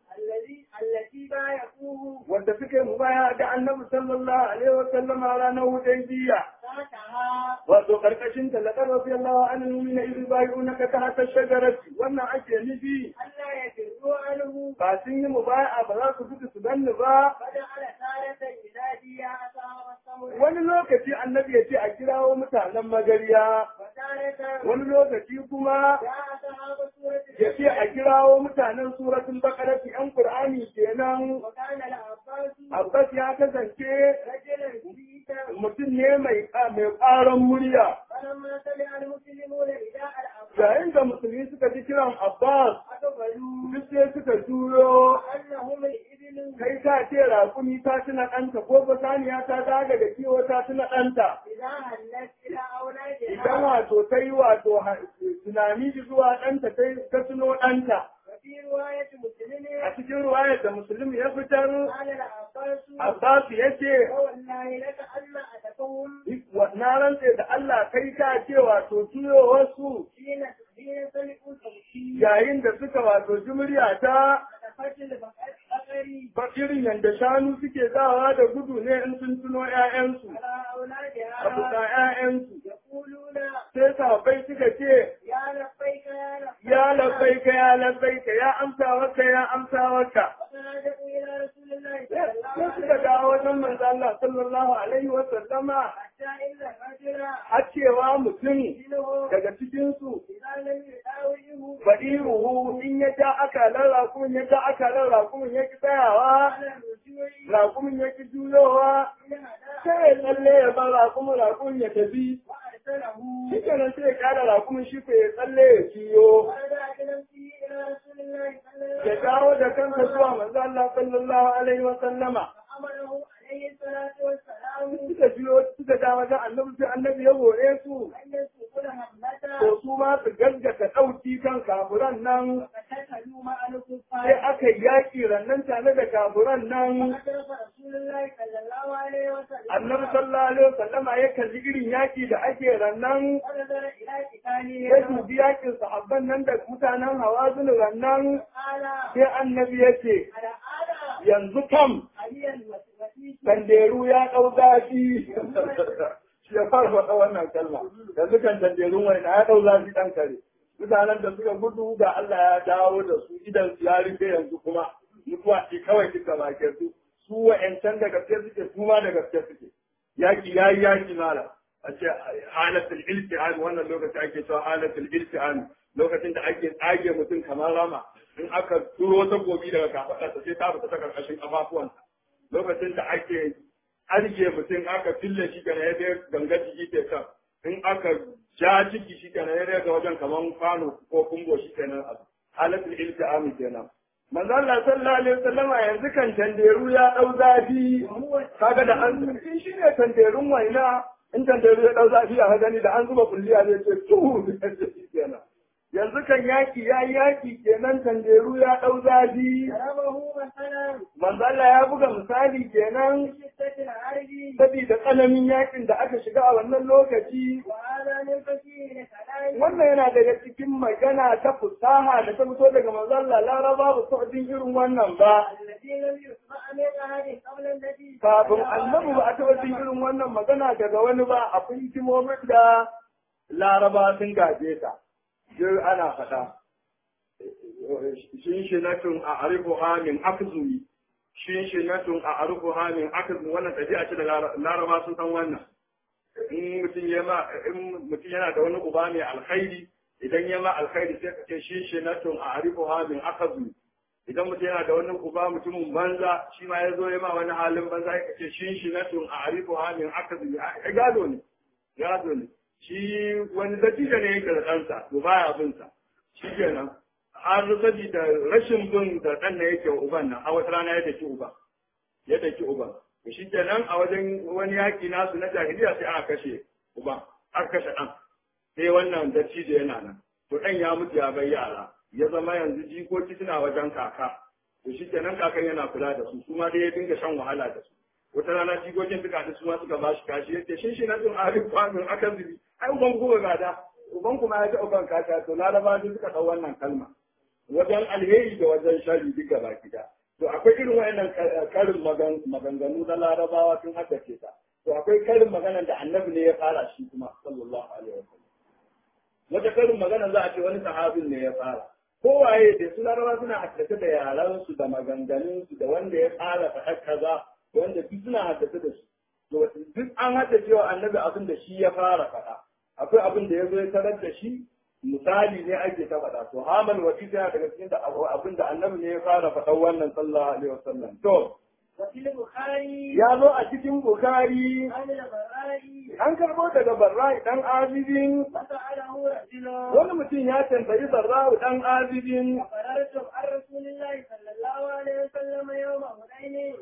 التي بايعوه wanda suka yi mubaya'a da annabi sallallahu alaihi wa sallam a ranar hudaybiya تحتها wato karkashin talakar radiyallahu anhu min idh bay'unaka tahta shajarati wannan ake nufi ألا يجروا عنه ba sun yi mubaya'a ba za su gudu su banni ba فجعل تارة ينادي يا أصحاب السمر wani lokaci annabi ya ce a kirawo mutanen magariya وتارة wani lokaci kuma يا أصحاب سورة ya ce a kirawo mutanen suratul baqara yan qur'ani kenan وكان العباس abbas ya kasance رجلا جديدا mutum ne mai ƙaran murya فلما سمع المسلمون نداء العباس yayin da musulmi suka ji kiran abbas أقبلوا duk sai suka juyo أنهم الإبل kai ta ce raƙumi ta tuna ɗanta ko basaniya ta daga da kiwo ta tuna ɗanta إذا هلت إلى idan أولادها wato ta yi wato tunani zuwa ɗanta ta tuno ɗanta وفي رواية مسلم a cikin ruwayar da musulmi ya fitar قال العباس abbas ya ce ووالله لك أن أتكون na rantse da Allah kai ta ce wato tuyo wasu حين سمعوا صوتي yayin da suka wato jumriya ta فتفت البقري bakirin yanda shanu suke zawa da gudu ne in sun tuno ƴaƴansu على a أولادها bisa ƴaƴansu يقولون sai sahabbai suka ce يا لبيك يا لبيك ya labbaika ya amsa waka ya amsa waka فنادوا إلى رسول الله صلى sai الله suka عليه dawo wajen manzo Allah sallallahu alaihi wa sallama حتى إن الرجل har cewa mutum منه daga cikin su إذا لم يداويه badiruhu in ya ja akalar rakumin ya ja akalar rakumin ya ki tsayawa على الرجوع rakumin ya ki juyowa إلى هذا sai ya tsalle ya bar rakumin ya tafi فأرسله shi kenan sai ya kara rakumin shi ko ya tsalle ya ciyo ورجع بنفسه إلى رسول الله صلى الله ya عليه dawo da وسلم kansa zuwa manzo Allah sallallahu alaihi wa sallama فأمره عليه الصلاة والسلام suka biyo suka dawo wajen annabi sai annabi ya hore su أن يسوقون حملته to su ma su gaggata ɗauki kan kafuran nan فقتلوا مع sai الكفار aka yi yaƙi rannan tare da kafuran nan فأدرك رسول الله صلى الله عليه وسلم annabi sallallahu alaihi wasallama ya kalli irin yaƙi da ake rannan ونظر إلى قتاله ya dubi yaƙin sahabban nan da mutanen hawazin rannan قال sai annabi ya ce على آلة yanzu kam علي الوسيط tanderu ya ɗau zafi shi ya fara faɗa wannan kalma yanzu kan tanderun wani ya ɗau zafi ɗan kare mutanen da suka gudu ga Allah ya dawo da su idan su ya rufe yanzu kuma mutuwa ce kawai duka bakin su wa'yancan da gaske suke su ma da gaske suke yaki ya yi yaki mala a ce halatul iltiham wannan lokaci ake cewa halatul iltiham lokacin da ake tsage mutum kamar rama in aka turo ta gobi daga kafaɗarsa sai ta fita ta karkashin kafafuwansa lokacin da ake arge mutum aka fille shi kana yadda ganga jiki ke kan in aka ja ciki shi kenan ya ga wajen kaman kwano ko kumbo shi kenan abu halatul iltiham kenan manzo Allah sallallahu alaihi wasallam yanzu kan tanderu ya dau zafi kaga da an shi ne tanderun waina in tanderu ya dau zafi a gani da an zuba kulliya zai ce tu kenan yanzu kan yaki ya yaki kenan tanderu ya dau zafi ضربه مثلا manzo Allah ya buga misali kenan شدة العرج saboda tsananin yakin da aka shiga a wannan lokaci وهذا من فسيح كلام wannan yana daga cikin magana ta fusaha da ta fito daga manzo Allah laraba ba su jin irin wannan ba الذي لم يسمع من أحد قبل النبي kafin annabi ba a taɓa jin irin wannan magana daga wani ba akwai hikimomin da laraba sun gaje ta jir ana faɗa shinshinatun a arifu hamin akzumi shinshinatun a arifu hamin akzumi wannan ɗabi'a ce da laraba sun san wannan in mutum yana da wani uba mai alkhairi idan ya ma alkhairi sai ka ce shinshinatun a arifu hamin akzumi idan mutum yana da wani uba mutumin banza shi ma ya zo ya ma wani halin banza ya ce shinshinatun a arifu hamin akzumi gado ne gado ne shi wani dattijo ne yake da ɗansa to baya bin sa shi kenan an rusaji da rashin bin da ɗan na yake wa uban nan a wata rana ya daki uban to shi kenan a wajen wani yaƙi nasu na jahiliya sai aka kashe uban aka kashe ɗan sai wannan dattijo yana nan to ɗan ya mutu ya bai yara ya zama yanzu jikoki suna wajen kaka to shi kenan kakan yana kula da su ma dai ya dinga shan wahala da su wata rana jikokin duka da su ma suka ba shi kashi yace shi na tun arif kwamin akan zubi ai uban ku gada uban kuma ya ji uban kaka to laraba duk suka dau wannan kalma wajen alheri da wajen shari duka baki da to akwai irin wayannan karin maganganu na larabawa sun haddace ta to akwai karin magana da annabi ne ya fara shi kuma sallallahu alaihi wasallam wata karin magana za a ce wani sahabin ne ya fara kowaye da su laraba suna haddace da yaransu da maganganunsu da wanda ya fara faɗa kaza wanda duk suna haddace da su to duk an haddace wa annabi abin da shi ya fara faɗa akwai abin da ya zo ya tarar da shi misali ne ake ta faɗa to hamal wasita yana daga cikin abin da annabi ne ya fara faɗa wannan sallallahu alaihi wasallam to وفي البخاري ya zo a cikin bukari عن البراء an karɓo daga barra'i dan azibin فسأله رجل wani mutum ya tambayi barra'u dan azibin فقررتم عن رسول الله صلى الله عليه وسلم يوم هنين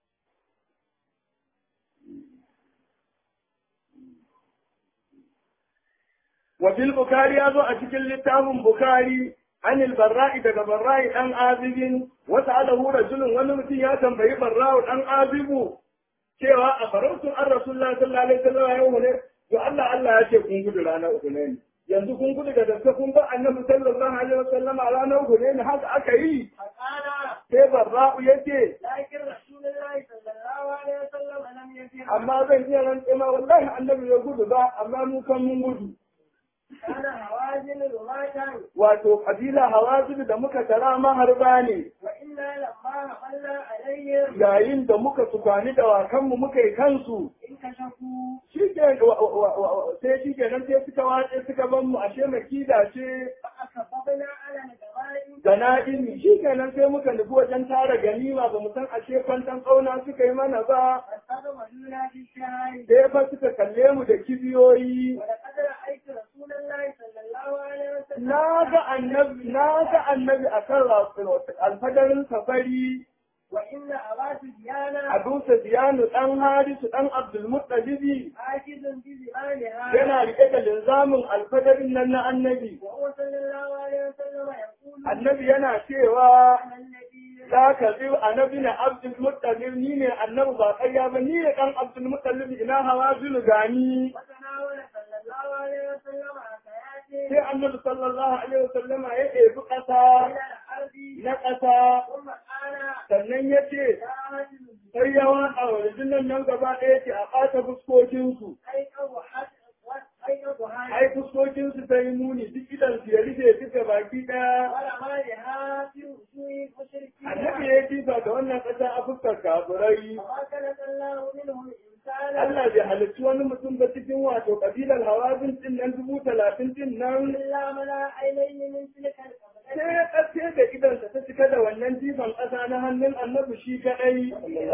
وفي البخاري يازو أشكل لتام بخاري عن البراء دغ براء أن آذب وسأله رجل ونمتي يا تنبي براء أن آذب cewa a farautu an rasulullah sallallahu alaihi wasallam yau ne to Allah ya ce kun gudu ranar uku ne yanzu kun gudu da gaske kun ba annabi sallallahu alaihi wasallam a ranar uku ne haka aka yi فقال sai barra'u yace لكن رسول الله صلى الله عليه وسلم لم يفر amma zan iya rantsa ma wallahi annabi ya gudu ba amma mu kan mun gudu كان هوازن رماة wato kabila hawazin da muka tara maharba ne وإنا لما حملنا عليهم yayin da muka tukani da wakanmu muka yi kansu انكشفوا sai shi kenan sai suka watse suka ban mu ashe makida ce فأصببنا على الجبائن gana'imi shi kenan sai muka nufi wajen tara ganima ba mu san ashe kwantan ƙauna suka yi mana ba فاستغمدونا في الشهر sai fa suka kalle mu da kibiyoyi ولقد na ga annabi akan alfadarin safari وإن أبا سفيان Abu Sufyanu dan Harisu dan Abdul Muttalibi عاجز بزمانها yana rike da linzamin alfadarin nan na annabi. وهو صلى الله عليه وسلم يقول Annabi yana cewa أنا النبي za ka zai annabi na Abdul Muttalib ni ne annabi ba ƙarya ba ni ne dan Abdul Muttalib ina hawa zulu gani. وتناول صلى الله عليه وسلم حكاياته Sai annabi sallallahu alaihi wasallama ya ɗebi ƙasa إلى الأرض na ƙasa ثم قال sannan ya ce يا رجل sai ya watsa wa rundunar nan gaba ɗaya ce a ɓata fuskokinsu. Ai fuskokinsu ta yi muni duk idan su ya rufe duka baki ɗaya. ورمالها في وجوه المشركين Annabi ya jifa da wannan ƙasa a fuskar kafirai. وما خلق الله منهم إنسانا Allah bai halicci wani mutum ba cikin wato ƙabilar Hawazin ɗin nan 30,000 ɗin nan. إلا ملا عينين من تلك Sai القبلة ya ƙarfe da idansa ta cika da wannan jifan ƙasa na hannun annabi shi kaɗai.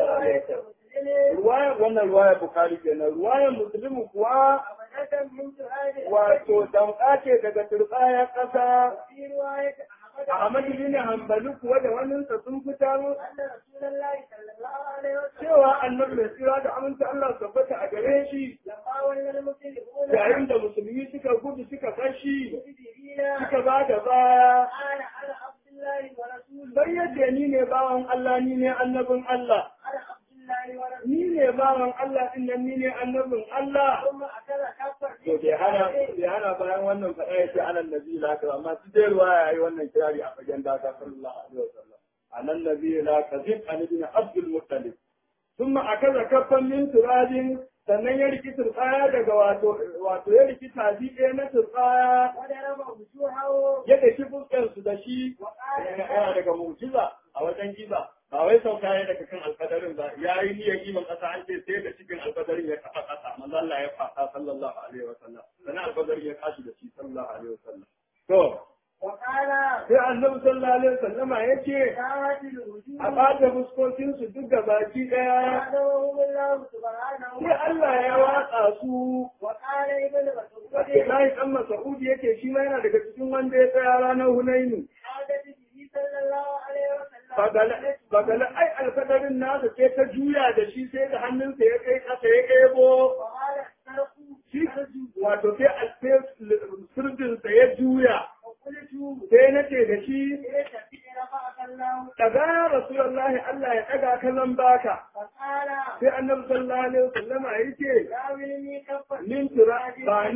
Wannan ruwaya Bukhari kenan. Ruwayar Muslimu kuwa أبدا من سؤال wato damƙa ce daga turɓayar ƙasa. في رواية أحمد Ahmadu bin Hanbali kuwa da waninsa sun fitar أن رسول الله صلى الله عليه وسلم cewa annabi mai tsira da aminta Allah tabbata a gare shi لما ولى المسلمون yayin da musulmi suka gudu suka kashi مدبرين suka ba da baya قال أنا عبد الله ورسوله bai yadda ni ne bawan Allah ni ne annabin Allah أنا عبد الله ورسوله ni ne bawan Allah din nan ni ne annabin Allah ثم أكل كفر to bai hana bayan wannan faɗa ya ce anan nabi la ka amma su dai ruwa yayi wannan kirari a fagen daga sallallahu alaihi wasallam anan nabi la ka zib an ibn Abdul Muttalib ثم أكل كفا من تراب sannan ya riki turɓaya daga wato ya riki tabi ɗaya na turɓaya وضرب وجوهه ya daki fuskarsu da shi وقال yana daga mu'jiza a wajen giza ba wai sauka ya daga kan alfadarin ba ya yi niyyar kiman ƙasa an ce sai da cikin alfadarin ya kafa ƙasa manzo Allah ya fasa sallallahu alaihi wasallam sannan alfadarin ya kashi da shi sallallahu alaihi wasallam to وقال sai annabi sallallahu alaihi wasallam ya ce كانت الوجوه a ɓata fuskokinsu duk da baki ɗaya فأدوهم الله سبحانه sai Allah ya watsa su وقال ابن مسعود Abdullahi ɗan Mas'ud yake shi ma yana daga cikin wanda ya tsaya ranar Hunainu. عادت به صلى الله عليه وسلم Bagala ai alfadarin nasa sai ta juya da shi sai da hannunsa ya kai ƙasa ya ɗebo. وقال استرقوا Shi wato sai sirjinsa ya juya. وقلت Sai na ce da shi, ليس في رفعك الله ɗaga Rasulullahi Allah ya ɗaga ka zan baka. فقال Sai annabi sallallahu alaihi wasallama ya ce, داولني كفا min tura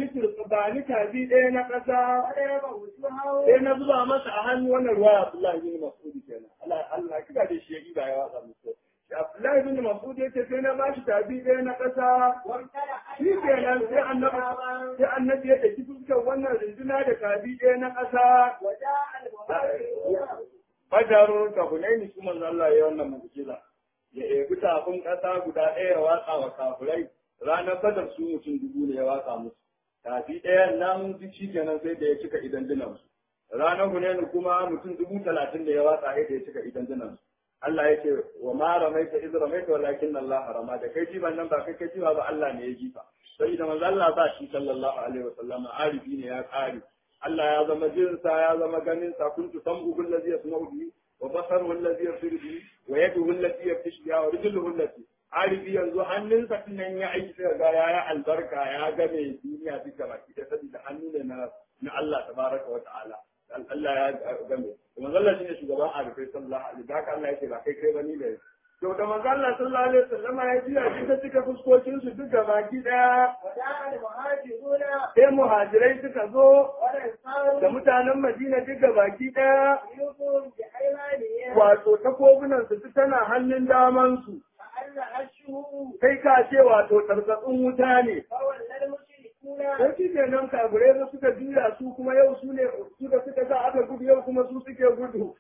ba ni tabi ɗaya na ƙasa. وضرب وجوهه Sai na zuba masa a hannu wannan ruwa Abdullahi bin Mas'ud kenan. Allah kika da shi ya ba ya watsa musu. Abdullahi bin Mas'ud yace sai na bashi tabi ɗaya na ƙasa. وامتلأ Shi kenan sai annabi ya daki fuskar wannan runduna da tabi ɗaya na ƙasa. وجاء المهاجرون Badar ka Hunaini su manzo Allah ya wannan mu'jiza. Ya ebi tafin ƙasa guda ɗaya ya watsa wa kafirai. Ranar Badar su mutum 1000 ne ya watsa musu. Tafi ɗaya nan duk shi kenan sai da ya cika idan dinansu. Ranar Hunaini kuma mutum 30,000 da ya watsa sai da ya cika idan dinansu. Allah ya ce wa ma ramaita iz ramaita walakin Allah harama da kai jiban nan ba kai kai jiba ba Allah ne ya jifa sai da manzo Allah ba shi sallallahu alaihi wasallam arifi ne ya kare Allah ya zama jinsa ya zama ganin sa kuntu sam'uhu allazi yasma'u bihi wa basaruhu allazi yabsiru bihi wa yaduhu allati yabtishu biha wa rijluhu allati arifi yanzu hannunsa nan ya aiki sai ga ya albarka ya game duniya duka baki da sabida hannu ne na Allah tabaraka wa ta'ala Allah ya game manzo Allah shine shugaban arifai sallallahu alaihi wasallam haka Allah yake ba kai kai bane ne to da manzo Allah sallallahu alaihi wasallam ya ji a cikin suka fuskokin su duk baki daya وجاء المهاجرون sai muhajirai suka zo والأنصار da mutanen Madina duk baki daya يوفون بأيمانهم wato takobunan su duk tana hannun daman su فأن عشه kai ka ce wato tarkatsun wuta ne فولى المشركون sai shi ne nan kafirai da suka juya su kuma yau su ne su da suka sa aka gudu yau kuma su suke gudu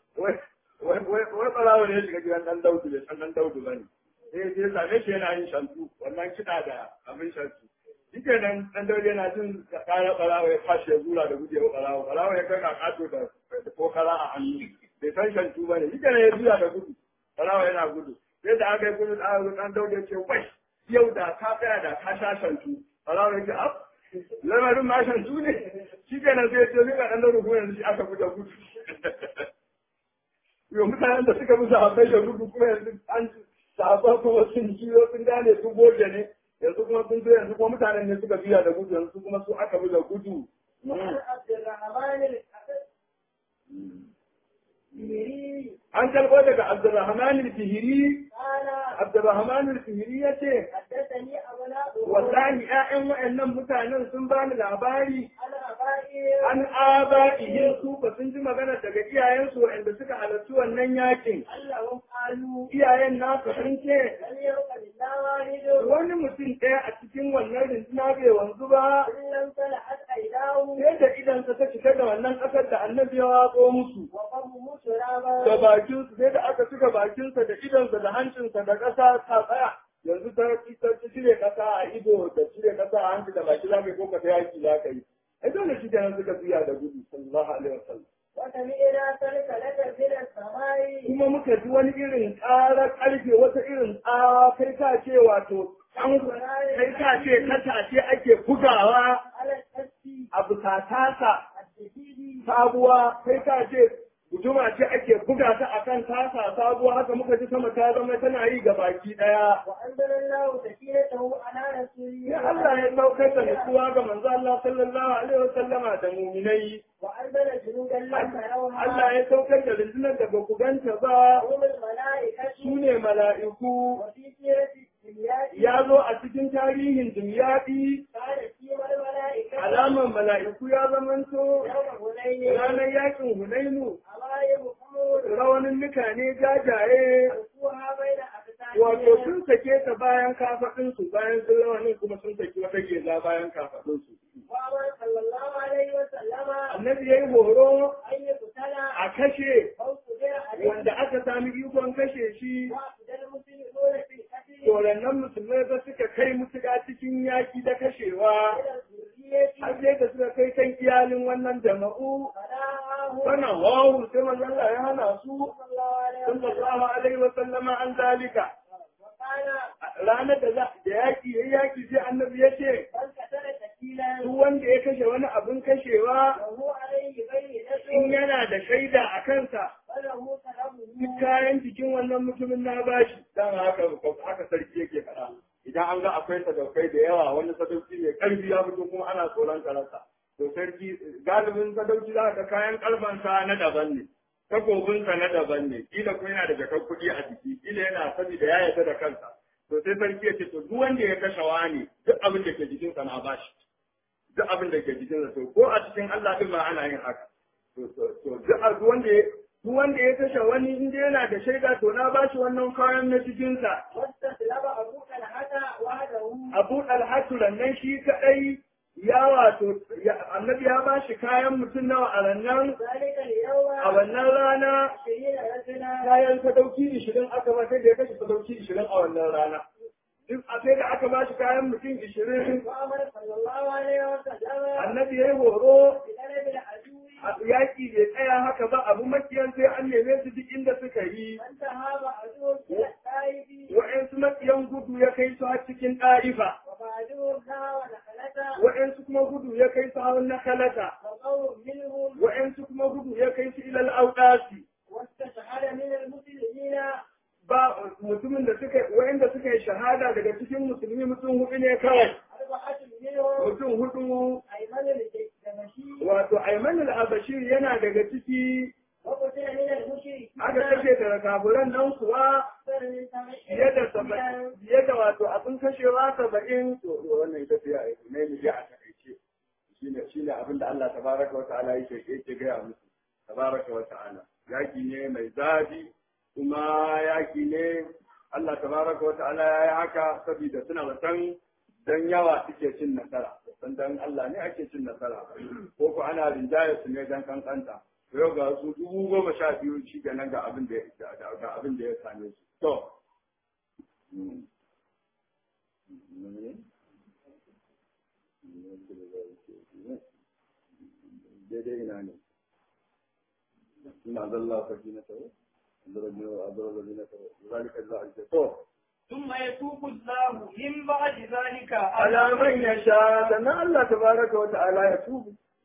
wai ɓarawo ne ya shiga gidan ɗan daudu bai san ɗan daudu ba ne sai same shi yana yin shantu wannan kiɗa da abin shantu shi ke nan ɗan daudu yana jin ƙara ɓarawo ya fashe ya zura da gujewa ɓarawo ya kai ƙato da kokara a hannu bai san shantu ba ne shi ke nan ya juya da gudu ɓarawo yana gudu sai da aka yi gudu ɗan daudu ya ce wai yau da ka tsaya da ka sha shantu ɓarawo ya ce ab lamarin ma shantu ne shi kenan sai ce rika ɗan rubu yanzu shi aka fita gudu yau mutanen da suka musu haɓai da gudu kuma yanzu an sahabban kuma sun jiyo sun gane sun goge ne yanzu kuma sun zo yanzu kuma mutanen ne suka biya da gudu yanzu kuma su aka bi da gudu. An karɓo daga Abdurrahman al-Fihri. Abdurrahman al-Fihri ya ce, wallahi ‘ya'yan wa'yannan mutanen sun bani labari an aba'ihim su ba sun ji magana daga iyayensu waɗanda suka halarci wannan yakin. Iyayen nasu sun ce, wani mutum ɗaya a cikin wannan rinduna bai wanzu ba, sai da idansa ta cika da wannan ƙasar da annabi ya watso musu. Da bakinsu, sai da aka cika bakinsa da idansa da hancinsa da ƙasa ta tsaya. Yanzu ta cire ƙasa a ido da cire ƙasa a hanci da baki za ka yi ko ka ta yaki za ka yi. Ai dole shi kenan suka biya da gudu sallallahu alaihi wasallam. Kuma muka ji wani irin ƙarar ƙarfe wata irin tsawa kai ka ce wato kai ka ce katace ake bugawa a bisa tasa sabuwa kai ka ce guduma ce ake buga ta akan tasa sabuwa haka muka ji sama ta zama tana yi ga baki daya. Ya Allah ya saukar da nutsuwa ga manzo Allah sallallahu alaihi wasallama da muminai. Allah ya saukar da rundunar da ba ku ganta ba. Su ne mala'iku. Ya zo a cikin tarihin Dimyaɗi. Alamar mala'iku ya zamanto ranar yakin Hunainu. Rawanin nuka ne jajaye. Wato sun sake ta bayan kafaɗinsu bayan sun rawanin kuma sun saki wata geza bayan kafaɗinsu. Annabi ya yi horo a kashe wanda aka sami ikon kashe shi. Torannan musulmai ba suka kai mutuka cikin yaki da kashewa. Har sai da suka kai kan iyalin wannan jama'u. Sana wawu sai manzon Allah ya hana su. Sallallahu alaihi wa sallama an zalika. Ranar da yaki yayi yaki sai annabi ya ce duk wanda ya kashe wani abin kashewa in yana da shaida a kansa duk kayan jikin wannan mutumin na bashi dan haka sarki yake faɗa idan an ga akwai sadaukai da yawa wani sadauki mai karfi ya fito kuma ana tsoron karasa to sarki galibin sadauki za ka kayan karfansa na daban ne takobinsa na daban ne kila kuma yana da jakar kuɗi a jiki kila yana sani da ya yarda da kansa to sai sarki ya ce to duk wanda ya kashe wani duk abin da ke jikinsa na bashi duk abin da ke jikinsa to ko a cikin Allah din ma ana yin haka to duk wanda ya kashe wani in dai yana da shaida to na bashi wannan kayan na jikinsa Abu Talhatu nan shi kadai ya wato annabi ya ba shi kayan mutum nawa a rannan a wannan rana kayan sadauki 20 aka ba sai da ya kashe sadauki 20 a wannan rana duk a sai da aka ba shi kayan mutum 20 annabi ya yi horo yaƙi bai tsaya haka ba abu makiyan sai an neme su duk inda suka yi wa'yansu makiyan gudu ya kai su har cikin ɗa'ifa wa'yansu kuma gudu ya kai su har nakalata wa'yansu kuma gudu ya kai su ilal auɗasi ba mutumin da wa'yanda suka yi shahada daga cikin musulmi mutum hudu ne kawai mutum hudu wato Aiman al-Abashir yana daga ciki aka kashe daga kaburan nan kuwa yadda wato abin kashewa 70 to wannan ita ce ai ne mu ji a takaice shine abin da Allah tabaraka wa ta'ala yake ga musu tabaraka wa ta'ala yaki ne mai zafi kuma yaki ne Allah tabaraka wa ta'ala yayi haka saboda suna zaton dan yawa suke cin nasara dan Allah ne ake cin nasara ko ko ana rinjaye su ne dan kankanta yau ga su 12,000 shi kenan ga abin da ya same su to daidai ina ne ina zalla sarki na tawo ذلك الله ثم يتوب الله من بعد ذلك على من يشاء لأن الله تبارك وتعالى يتوب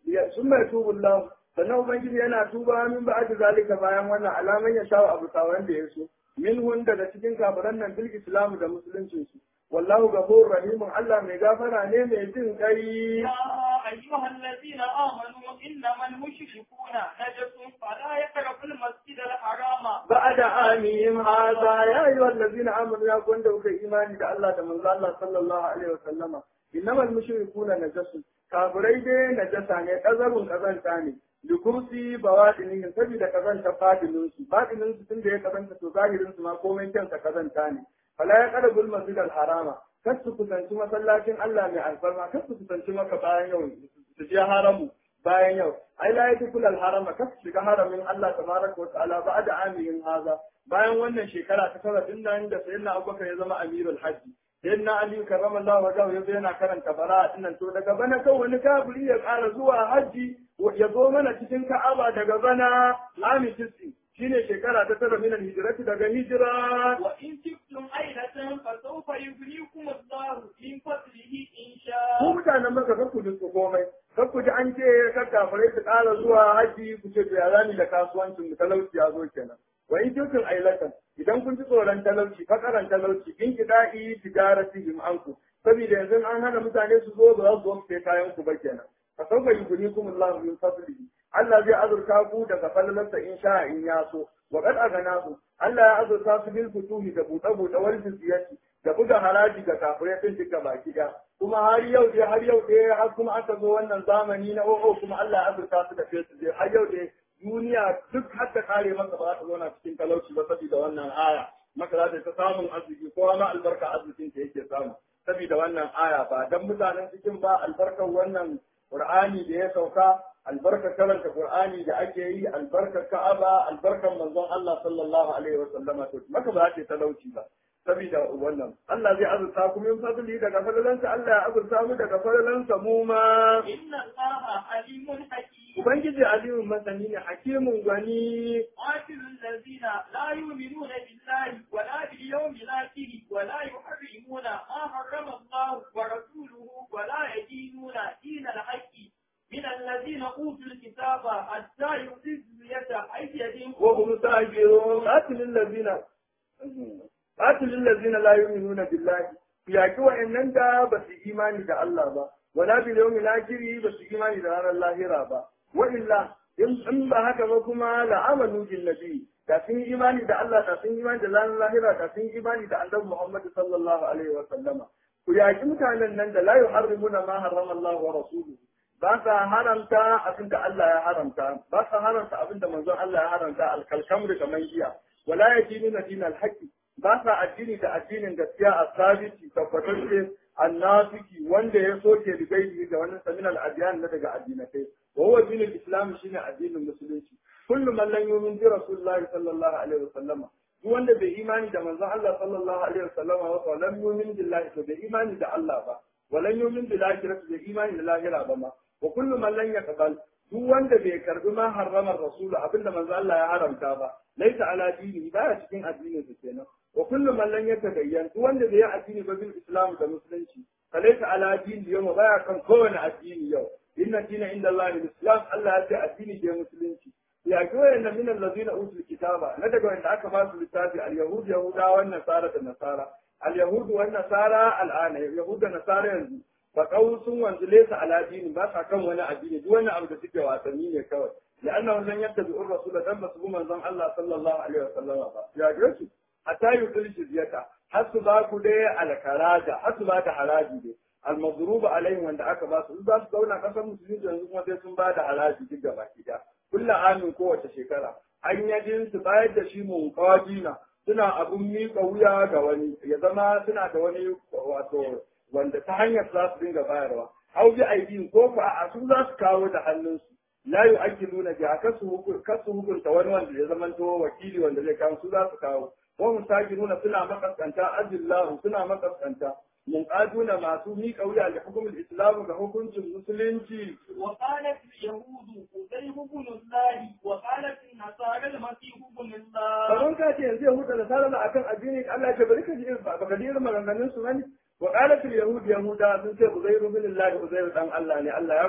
sun mai tubullahu sannan ubangiji yana tuba min ba da zalika bayan wannan alaman ya sha abu tawan da ya so min hunda da cikin kafiran nan bil islamu da musuluncin su wallahu ghafurur rahimun Allah mai gafara ne mai jin kai يا أيها الذين آمنوا إنما المشركون نجس فلا يقربوا المسجد الحرام بعد آمهم هذا يا أيها الذين آمنوا يا كون دوك إيماني ده الله ده من الله صلى الله عليه وسلم إنما المشركون نجس kafirai dai najasa ne kazarun kazanta ne da kursi ba waɗinin saboda kazanta fadininsu fadininsu tun da ya kazanta to zahirinsu ma komai kyansa kazanta ne fala ya kada gulma al harama kar su kusanci masallacin Allah mai alfarma kar su kusanci maka bayan yau su je haramu bayan yau ai la yadkhul al harama kar su shiga haramin Allah tabaraka wa ta'ala ba'da amin haza bayan wannan shekara ta tara din nan da sayyidina Abubakar ya zama amirul hajji sayyidina Ali karramallahu wajhahu yazo yana karanta bara'a dinnan to daga bana kawai wani kafiri ya ƙara zuwa hajji ya zo mana cikin Ka'aba daga bana ami tisi shine shekara ta tara min hijrati daga hijira wa in kuntum ailatan fa sawfa yughnikum Allahu min fadlihi in sha ku mutanen maka ku ji komai kar ku ji an ce ka kafirai su ƙara zuwa hajji ku ce to ya zani da kasuwancin mu talauci ya zo kenan wa in kuntum ailatan idan kun ji tsoron talauci fakaran talauci in kida'i tijaratihim anku saboda yanzu an hana mutane su zo ba za su zo su kai kayan ku ba kenan fa sawfa yughnikum Allahu min fadlihi Allah zai azurta ku daga falalarsa in sha in ya so wa qad aganahu Allah ya azurta su bil futuhi da buɗe wal jizyati da buga haraji ga kafirai sun shiga baki da kuma har yau dai har kuma aka zo wannan zamani na o'o kuma Allah ya azurta su da fesu dai har yau dai duniya duk har ta kare masa ba za ta zauna cikin talauci ba saboda wannan aya maka za ta samun arziki kowa ma albarka arzikin ta yake samu saboda wannan aya ba dan mutanen cikin ba albarkar wannan Qur'ani da ya sauka albarkar karanta Qur'ani da ake yi albarkar Ka'aba albarkar manzon Allah sallallahu alaihi wa sallama to maka ba za ta talauci ba saboda wannan Allah zai azurta ku min fadli daga fadalansa Allah ya azurta mu daga fadalansa mu ma inna Allaha alimun hakim ubangiji alimun masani ne hakimun gani qatilul ladina la yu'minuna billahi wa la bil yawmil akhir wa la yuharrimuna ma harrama Allah wa rasuluhu wa la yadinuna dinal haqqi من الذين أوتوا الكتاب حتى يؤتوا الجزية عن يد وهم صاغرون قاتل الذين لا يؤمنون بالله yaki wa'annan da ba su imani da Allah ba wala bil yawmil akhir ba su imani da ranar lahira ba wa illa in ba haka ba kuma la amanu bil nabi da sun imani da Allah da sun imani da ranar lahira da sun imani da annabi Muhammad sallallahu alaihi wa sallama ku yaki mutanen nan da la yuharrimuna ma harrama Allah wa rasuluhu ba sa haramta abin da Allah ya haramta ba sa haramta abin da manzon Allah ya haramta alkalkamri kamar giya wala yadinuna dinal haqqi ba sa addini da addinin gaskiya a sabiti tabbatacce annafiki wanda ya soke rigaidi da wannan samin al-adiyan na daga addinatai wa huwa dinul islam shine addinin musulunci kullu man lam yu'min bi rasulillahi sallallahu alaihi wasallam duk wanda bai imani da manzon Allah sallallahu alaihi wasallam wa lam yu'min billahi to bai imani da Allah ba wa lam yu'min bil akhirati bai imani da lahira ba ma wa kullu man lam yaqbal duk wanda bai karbi ma harramar rasul abinda manzon Allah ya haramta ba laisa ala dini baya cikin addinin su kenan wa kullu man lam yatadayyan duk wanda bai yi addini ba bil islam da musulunci falaita ala dini yau baya kan kowane addini yau inna dina inda Allah islam Allah ya ce addini da musulunci ya ga wayanda min allazina utul kitaba na daga wanda aka ba su littafi al yahud yahuda wan nasara da nasara al yahud wan nasara al'ana yahud da nasara yanzu fa sun wanzu laysa ala dini ba sa kan wani addini duk wani abu da suke wasanni ne kawai لأنه لن يتبع الرسول دم سبوما زم الله صلى الله عليه وسلم يا جوشي حتى يقل جزيته حتى باكو دي على كراجة حتى باك حراجي دي المضروب عليهم وان دعاك باس باس دونا قسم مسلمين جنزوما دي سنباد حراجي دي باكي دا كل عام قوة شكرا أن يجن سبايد دشي منقاجينا suna abun miƙa wuya ga wani ya zama suna da wani wato wanda ta hanyar za su dinga bayarwa hau bi aidin ko ko a su za su kawo da hannunsu la yu'akkiluna bi kasu hukunta wani wanda ya zama to wakili wanda zai kawo su za su kawo wa musajiruna suna makaskanta azillahu suna makaskanta munqaduna masu mi kauya da hukumul islam ga hukuncin musulunci wa qalat yahudu uzayr ibn Allah wa qalat nasara al-masih ibn Allah kamar ka ce yanzu yahuda da nasara akan addini Allah ya bari ka ji baka ji maganganun su bane wa qalat yahudi yahuda sun ce uzairu bin Allah uzairu dan Allah ne Allah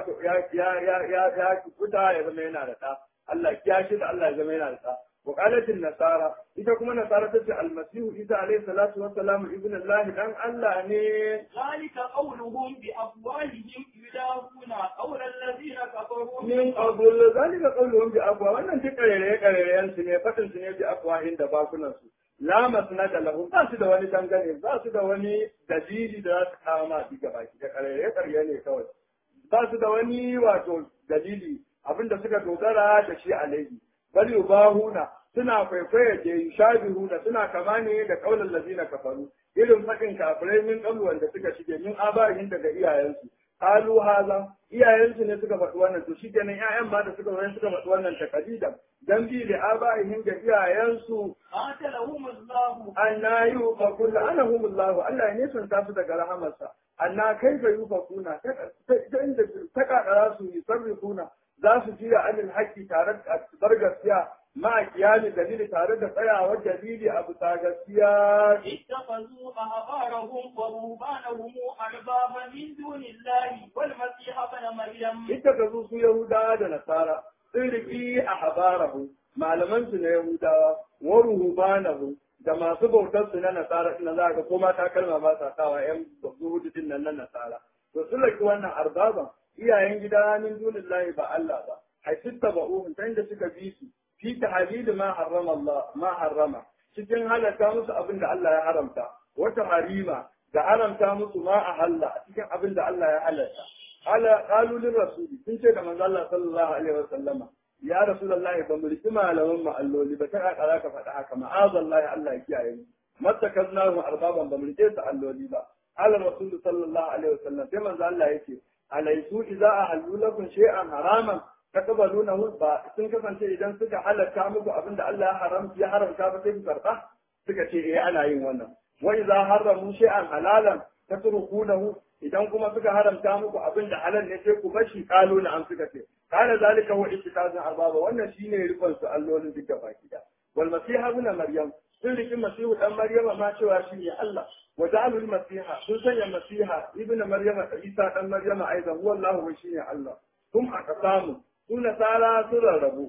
ya kuta ya zama yana da ta Allah ya shi da Allah ya zama yana da ta وقالت النصارى إذا كما نصارى تسع المسيح إذا عليه الصلاة والسلام ابن الله دان الله ني ذلك قولهم بأفواههم يدافون قول الذين كفروا من قبل ذلك قولهم بأفواه wannan ta karere su ne fatan su ne bi afwahin da bakunan su la masnada lahum ba su da wani dangane ba su da wani dalili da za su kawo ma bi gaba ki da karere ne kawai ba su da wani wato dalili abinda suka dogara da shi alaihi bal yubahuna suna kwaikwaye da yushabihuna suna kama ne da kaulan lazina kafaru irin fadin kafirai min qablu wanda suka shige min abahin daga iyayensu qalu haza iyayensu ne suka faɗi wannan to shikenan ƴaƴan ma da suka faɗi wannan takalidan dan bi da abahin da iyayensu qatalahumullahu anna yufakun anahumullahu Allah ne sun tasu daga rahamarsa anna kaifa yufakuna ta inda ta kadara su yusarrifuna za su jiya anil haƙƙi tare da bar gaskiya ma kiyami dalili tare da tsayawar dalili a bisa gaskiya. اتخذوا أحبارهم ورهبانهم أربابا من دون الله والمسيح ابن مريم. اتخذوا su Yahudawa da Nasara sun riki a habarahu malaman su na Yahudawa wa ruhbanahu da masu bautar su na Nasara ina za ga ko mata kalma ba sa sawa ƴan zuhudin nan na Nasara. To sun riki wannan arbaban iyayen gida min dunillahi ba Allah ba haisitta ba'uhum ta inda suka bi su fi tahlil ma harrama Allah ma harrama cikin halaka musu abin da Allah ya haramta wata harima da haramta musu ma ahalla cikin abin da Allah ya halatta ala qalu lir rasuli sun ce da manzo Allah sallallahu alaihi wasallama ya rasulullahi ba mu riki malaman mu alloli ba ta kara ka faɗa haka ma'azallahi Allah ya kiyaye mu mattakaznahu arbaban ba mu rike su alloli ba ala rasul sallallahu alaihi wasallam sai manzo Allah yake alaisu idza ahallu lakum shay'an haraman taqbalunahu ba sun kasance idan suka halatta muku abinda Allah ya haramta ba sai ku karba suka ce eh ana yin wannan wa idza haramu shay'an halalan tatrukunahu idan kuma suka haramta muku abinda halal ne sai ku bashi kaluna an suka ce kana zalika huwa ittikazun arbaba wannan shine rikon su allolin duka baki da wal masiha ibn maryam sun riki masihu dan maryama ma cewa shine Allah وجعلوا المسيح سنسي المسيح ابن مريم عيسى ابن مريم أيضا هو الله وشيء الله ثم أقساموا سنة سالة سورة ربو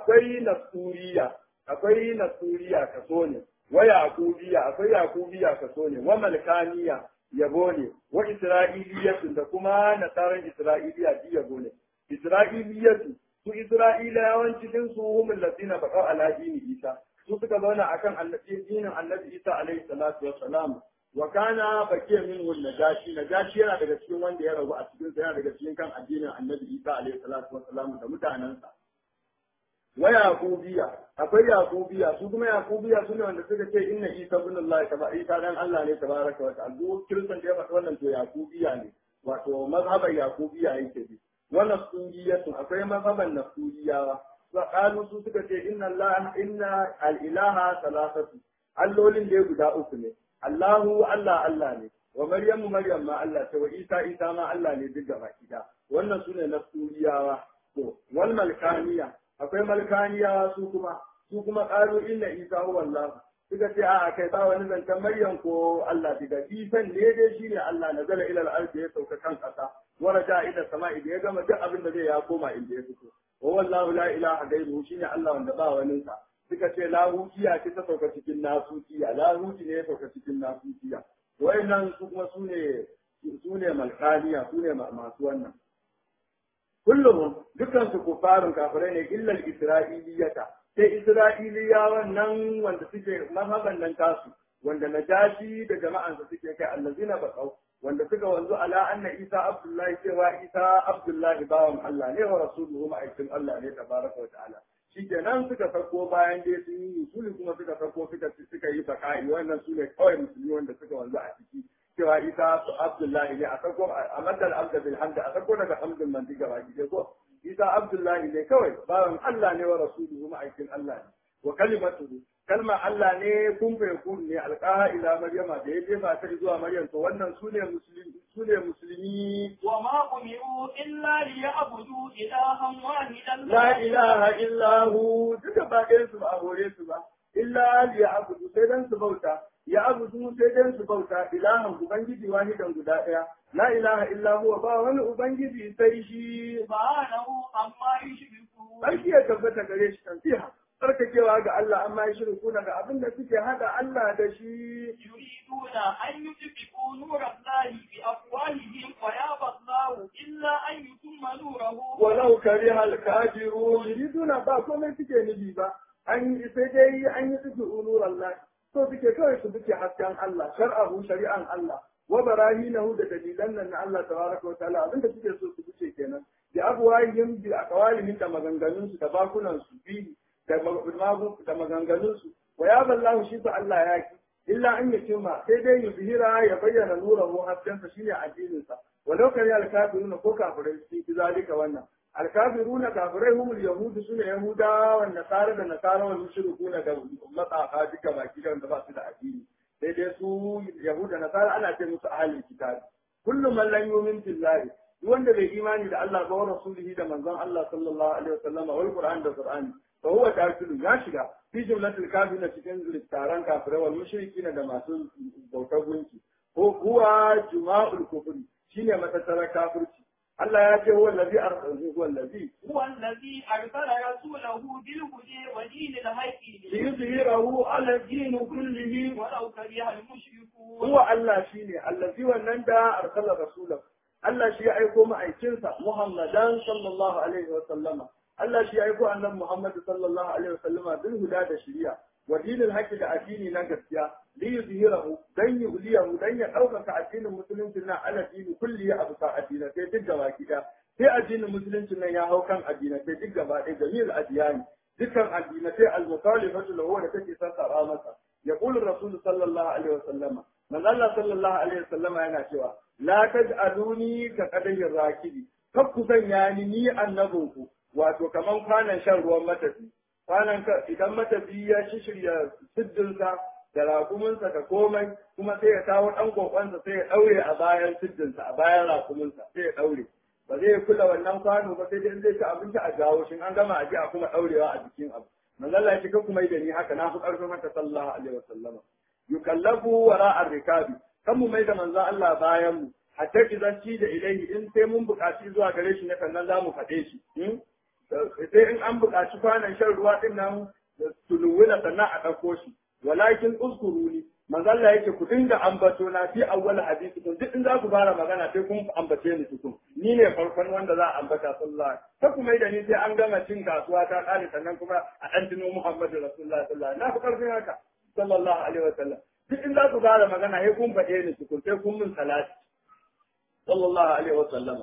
أكوي نسوريا كسوني ويعقوبية أكوي يعقوبية كسوني وملكانية يبوني وإسرائيلية دكما نصارى إسرائيلية دي يبوني إسرائيلية su Isra'ilawan cikin su humul ladina baqa ala dini Isa su suka zauna akan addinin Annabi Isa alaihi salatu wassalam wa kana bakiya minhu najashi yana daga cikin wanda ya rabu a cikin yana daga cikin kan addinin Annabi Isa alaihi salatu wassalam da mutanansa wa yaqubiya akwai yaqubiya su kuma yaqubiya sune wanda suka ce inna Isa ibn Allah Isa dan Allah ne tabaraka wa ta'ala duk kiristan da ya faɗi wannan to yaqubiya ne wato mazhaban yaqubiya yake bi wannan sungiyatu akwai mazhaban nasuliyawa wa qalu su suka ce inna al-ilaha salasatu allolin da guda uku ne Allahu Allah ne wa Maryamu Maryam ma Allah ce wa Isa ma Allah ne duk gaba kida wannan sune nasuliyawa to wal malkaniya akwai malkaniya su kuma qalu inna Isa huwa Allah suka ce a kai ba wani zancen Maryam ko Allah diga Isa ne dai shine Allah nazala ila al-ardi ya sauka kan kasa waraja ila sama'i da ya gama duk abin da zai ya koma inda ya fito wa wallahu la ilaha ghairuhu shine Allah wanda ba wani sa suka ce lahutiya ce ta sauka cikin nasutiya lahuti ne ya sauka cikin nasutiya wayannan su kuma sune malkaniya sune masu wannan kullum dukkan su kufarun kafirai ne illa isra'iliyata sai isra'iliyawan nan wanda suke mazhaban nan tasu wanda najashi da jama'ansa suke kai allazina baqau wanda suka wanzu ala anna isa abdullahi cewa isa abdullahi bawan Allah ne wa rasuluhu ma'aikin Allah ne tabaraka wa ta'ala shikenan suka farko bayan dai sun yi usuli kuma suka farko suka yi baka'i wannan su ne kawai musulmi wanda suka wanzu a ciki cewa isa abdullahi ne a farko a madal abda bil hamd a farko daga hamdul mandiga baki dai ko isa abdullahi ne kawai bawan Allah ne wa rasuluhu ma'aikin Allah ne wa kalimatuhu kalma Allah ne kun fa yakun ne alqaha ila maryama da ya jefa ta zuwa maryam to wannan sune musulmi wa ma umiru illa liya'budu ilahan wahidan la ilaha illa hu duka ba ɗayan su ba a hore su ba illa liya'budu sai dan su bauta ya abudu sai dai su bauta ilahan ubangiji wahidan guda ɗaya la ilaha illa huwa ba wani ubangiji sai shi subhanahu amma yushrikun sarki ya tabbata gare shi tantiha tsarkakewa ga Allah amma ya shirku daga abin da suke hada Allah da shi يريدون أن يطفئوا نور الله بأفواههم ويأبى الله إلا أن يتم نوره walau kariha al-kafirun yuriduna ba komai suke nufi ba an yi sai dai an yi suke ulur Allah to suke kawai su buke hasken Allah shar'ahu shari'an Allah wa barahinahu da dalilan nan na Allah tabaraka wa ta'ala abinda suke so su buke kenan bi abwahihim bi aqwalihim da maganganun su da bakunan su bi da maganganun su wa ya ballahu shi ta Allah ya ki illa an yakima sai dai yuzhira ya bayyana nurahu hasken sa shine addinin sa walau kariha al-kafirun ko kafirai su zalika wannan الكافرون كافرين هم اليهود سنة يهودا والنصارى والنصارى والمشركون مطاقا ديكا باكي كان دبا سيدا أديني دي سو يهود والنصارى أنا أتمس أهل الكتاب كل من لن يؤمن بالله wanda bai imani da Allah ba wa rasulihi da manzon Allah sallallahu alaihi wasallam wal Qur'an da Qur'ani fa huwa kafirun ya shiga fi jumlatul kafirin cikin littaran kafirai wal mushrikin da masu bautar gunki ko huwa juma'ul kufri shine matattarar kafirci Allah ya ce huwa allazi arsalahu huwa allazi arsala rasulahu bil huda wa dinil haqqi liyuzhirahu ala din kullihi walau kariha al mushrikun huwa Allah shine allazi wannan da arsala rasulahu Allah shi ya aiko ma'aikinsa Muhammadan sallallahu alaihi wa sallama Allah shi ya aiko annabi Muhammad sallallahu alaihi wa sallama bil huda da shari'a wa dinil haqqi da addini na gaskiya liyuzhirahu dan yuliyahu dan ya ɗaukaka addinin musulunci na ala dini kulli ya abuka addinai sai duk gaba kida sai addinin musulunci nan ya hau kan addinai sai duk gaba ɗaya jami'ul adiyani dukkan addinai sai al-mukhalifatu lahu da take sassara masa yaqulu rasul sallallahu alaihi wasallama man Allah sallallahu alaihi wasallama yana cewa la taj'aluni ka qadayin rakibi kar ku sanya ni annabinku wato kaman kwanan shan ruwan matafi kwanan idan matafi ya shirya siddinsa da rakuminsa da komai kuma sai ya kawo ɗan kokwansa sai ya ɗaure a bayan siddinsa a bayan rakuminsa sai ya ɗaure ba zai kula wannan kwano ba sai dai zai ci abinci a jawo shi an gama a ji a kuma ɗaurewa a jikin abu manzo Allah ya ce kuma da ni haka na fi ƙarfin haka sallallahu alaihi wasallama yukallafu wara ar-rikabi kan mu mai da manzo Allah bayan mu hatta idan ci da ilaihi in sai mun buƙaci zuwa gare shi ne sannan za mu faɗe shi sai in an buƙaci kwanan shan ruwa din nan tuluwila sannan a ɗauko shi walakin uzkuruni manzo Allah yake ku dinga ambato na fi awwal hadisi to duk in za ku fara magana sai kun ambace ni tukun ni ne farkon wanda za a ambata sallallahu ta kuma da ni sai an gama cin kasuwa ta kare sannan kuma a dan tuno Muhammadu Rasulullah sallallahu na fi karfin haka sallallahu alaihi wasallam duk in za ku fara magana sai kun faɗe ni tukun sai kun min salati sallallahu alaihi wasallam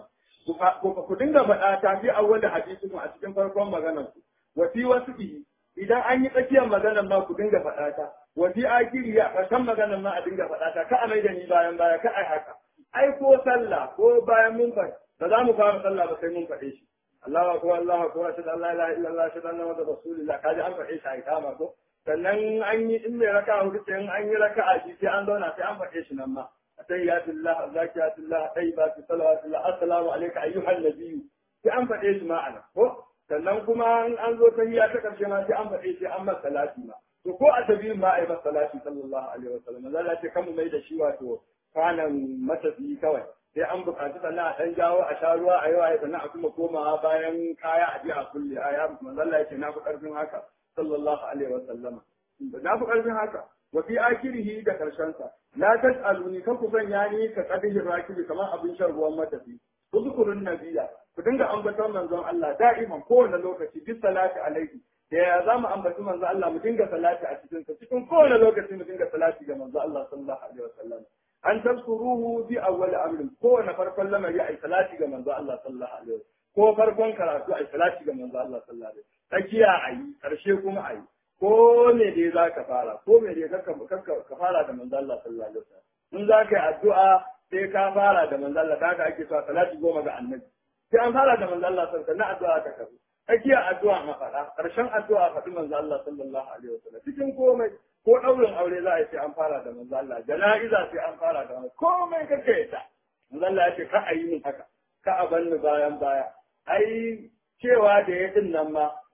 ku dinga faɗa ta fi awwal hadisi a cikin farkon maganar ku wa fi wasihi idan an yi tsakiyar maganar ma ku dinga faɗa ta wa fi akiri a ƙarshen maganar ma a dinga faɗa ta ka a mai da ni bayan baya ka ai haka ai ko sallah ko bayan mun faɗi ba za mu fara sallah ba sai mun faɗe shi Allahu akbar Allahu akbar shada la ilaha illallah shada anna muhammadar rasulullah kaji an faɗe shi ai kama ko sannan an yi in mai raka'a hudu sai an yi raka'a shi sai an zauna sai an faɗe shi nan ma tayyatullah zakiyatullah tayyibatu salawatullah assalamu alayka ayyuhan nabiyyu sai an faɗe shi ma ana ko sannan kuma an zo tahiyya ta karshe ma sai an faɗe sai an masa salati ma to ko a tabiyin ma ai masa salati sallallahu alaihi wasallam Allah ce kan mu mai da shi wato kwanan matafi kawai sai an buƙaci sannan a ɗan jawo a sha ruwa a yawa sannan a kuma komawa bayan kaya a je a kulle a ya manzo Allah ya ce na fi ƙarfin haka sallallahu alaihi wasallam na fi ƙarfin haka wa fi akirihi da karshen sa la tas'aluni kan ku sanya ni ka qadihi rakibi kamar abin shan ruwan matafi uzkurun nabiyya ku dinga ambaton manzon Allah da'iman kowane lokaci bi salati alaihi da ya za mu ambaci manzon Allah mu dinga salati a cikin sa cikin kowane lokaci mu dinga salati ga manzon Allah sallallahu alaihi wasallam an tazkuruhu bi awwal amrin kowane farkon lamari ai salati ga manzon Allah sallallahu alaihi wasallam ko farkon karatu ai salati ga manzon Allah sallallahu alaihi wasallam tsakiya ayi karshe kuma ayi ko me dai za ka fara ko me dai ka fara da manzon Allah sallallahu alaihi wasallam in za ka yi addu'a sai ka fara da manzon Allah haka ake cewa salati goma ga annabi sai an fara da manzon Allah sallallahu alaihi wasallam na addu'a ka kafu tsakiya addu'a ma faɗa ƙarshen addu'a faɗi manzon Allah sallallahu alaihi wasallam cikin komai ko ɗaurin aure za a yi sai an fara da manzon Allah jana'iza sai an fara da komai kake yi ta manzon Allah ya ce ka a yi min haka ka a banni bayan baya ai cewa da ya din nan ma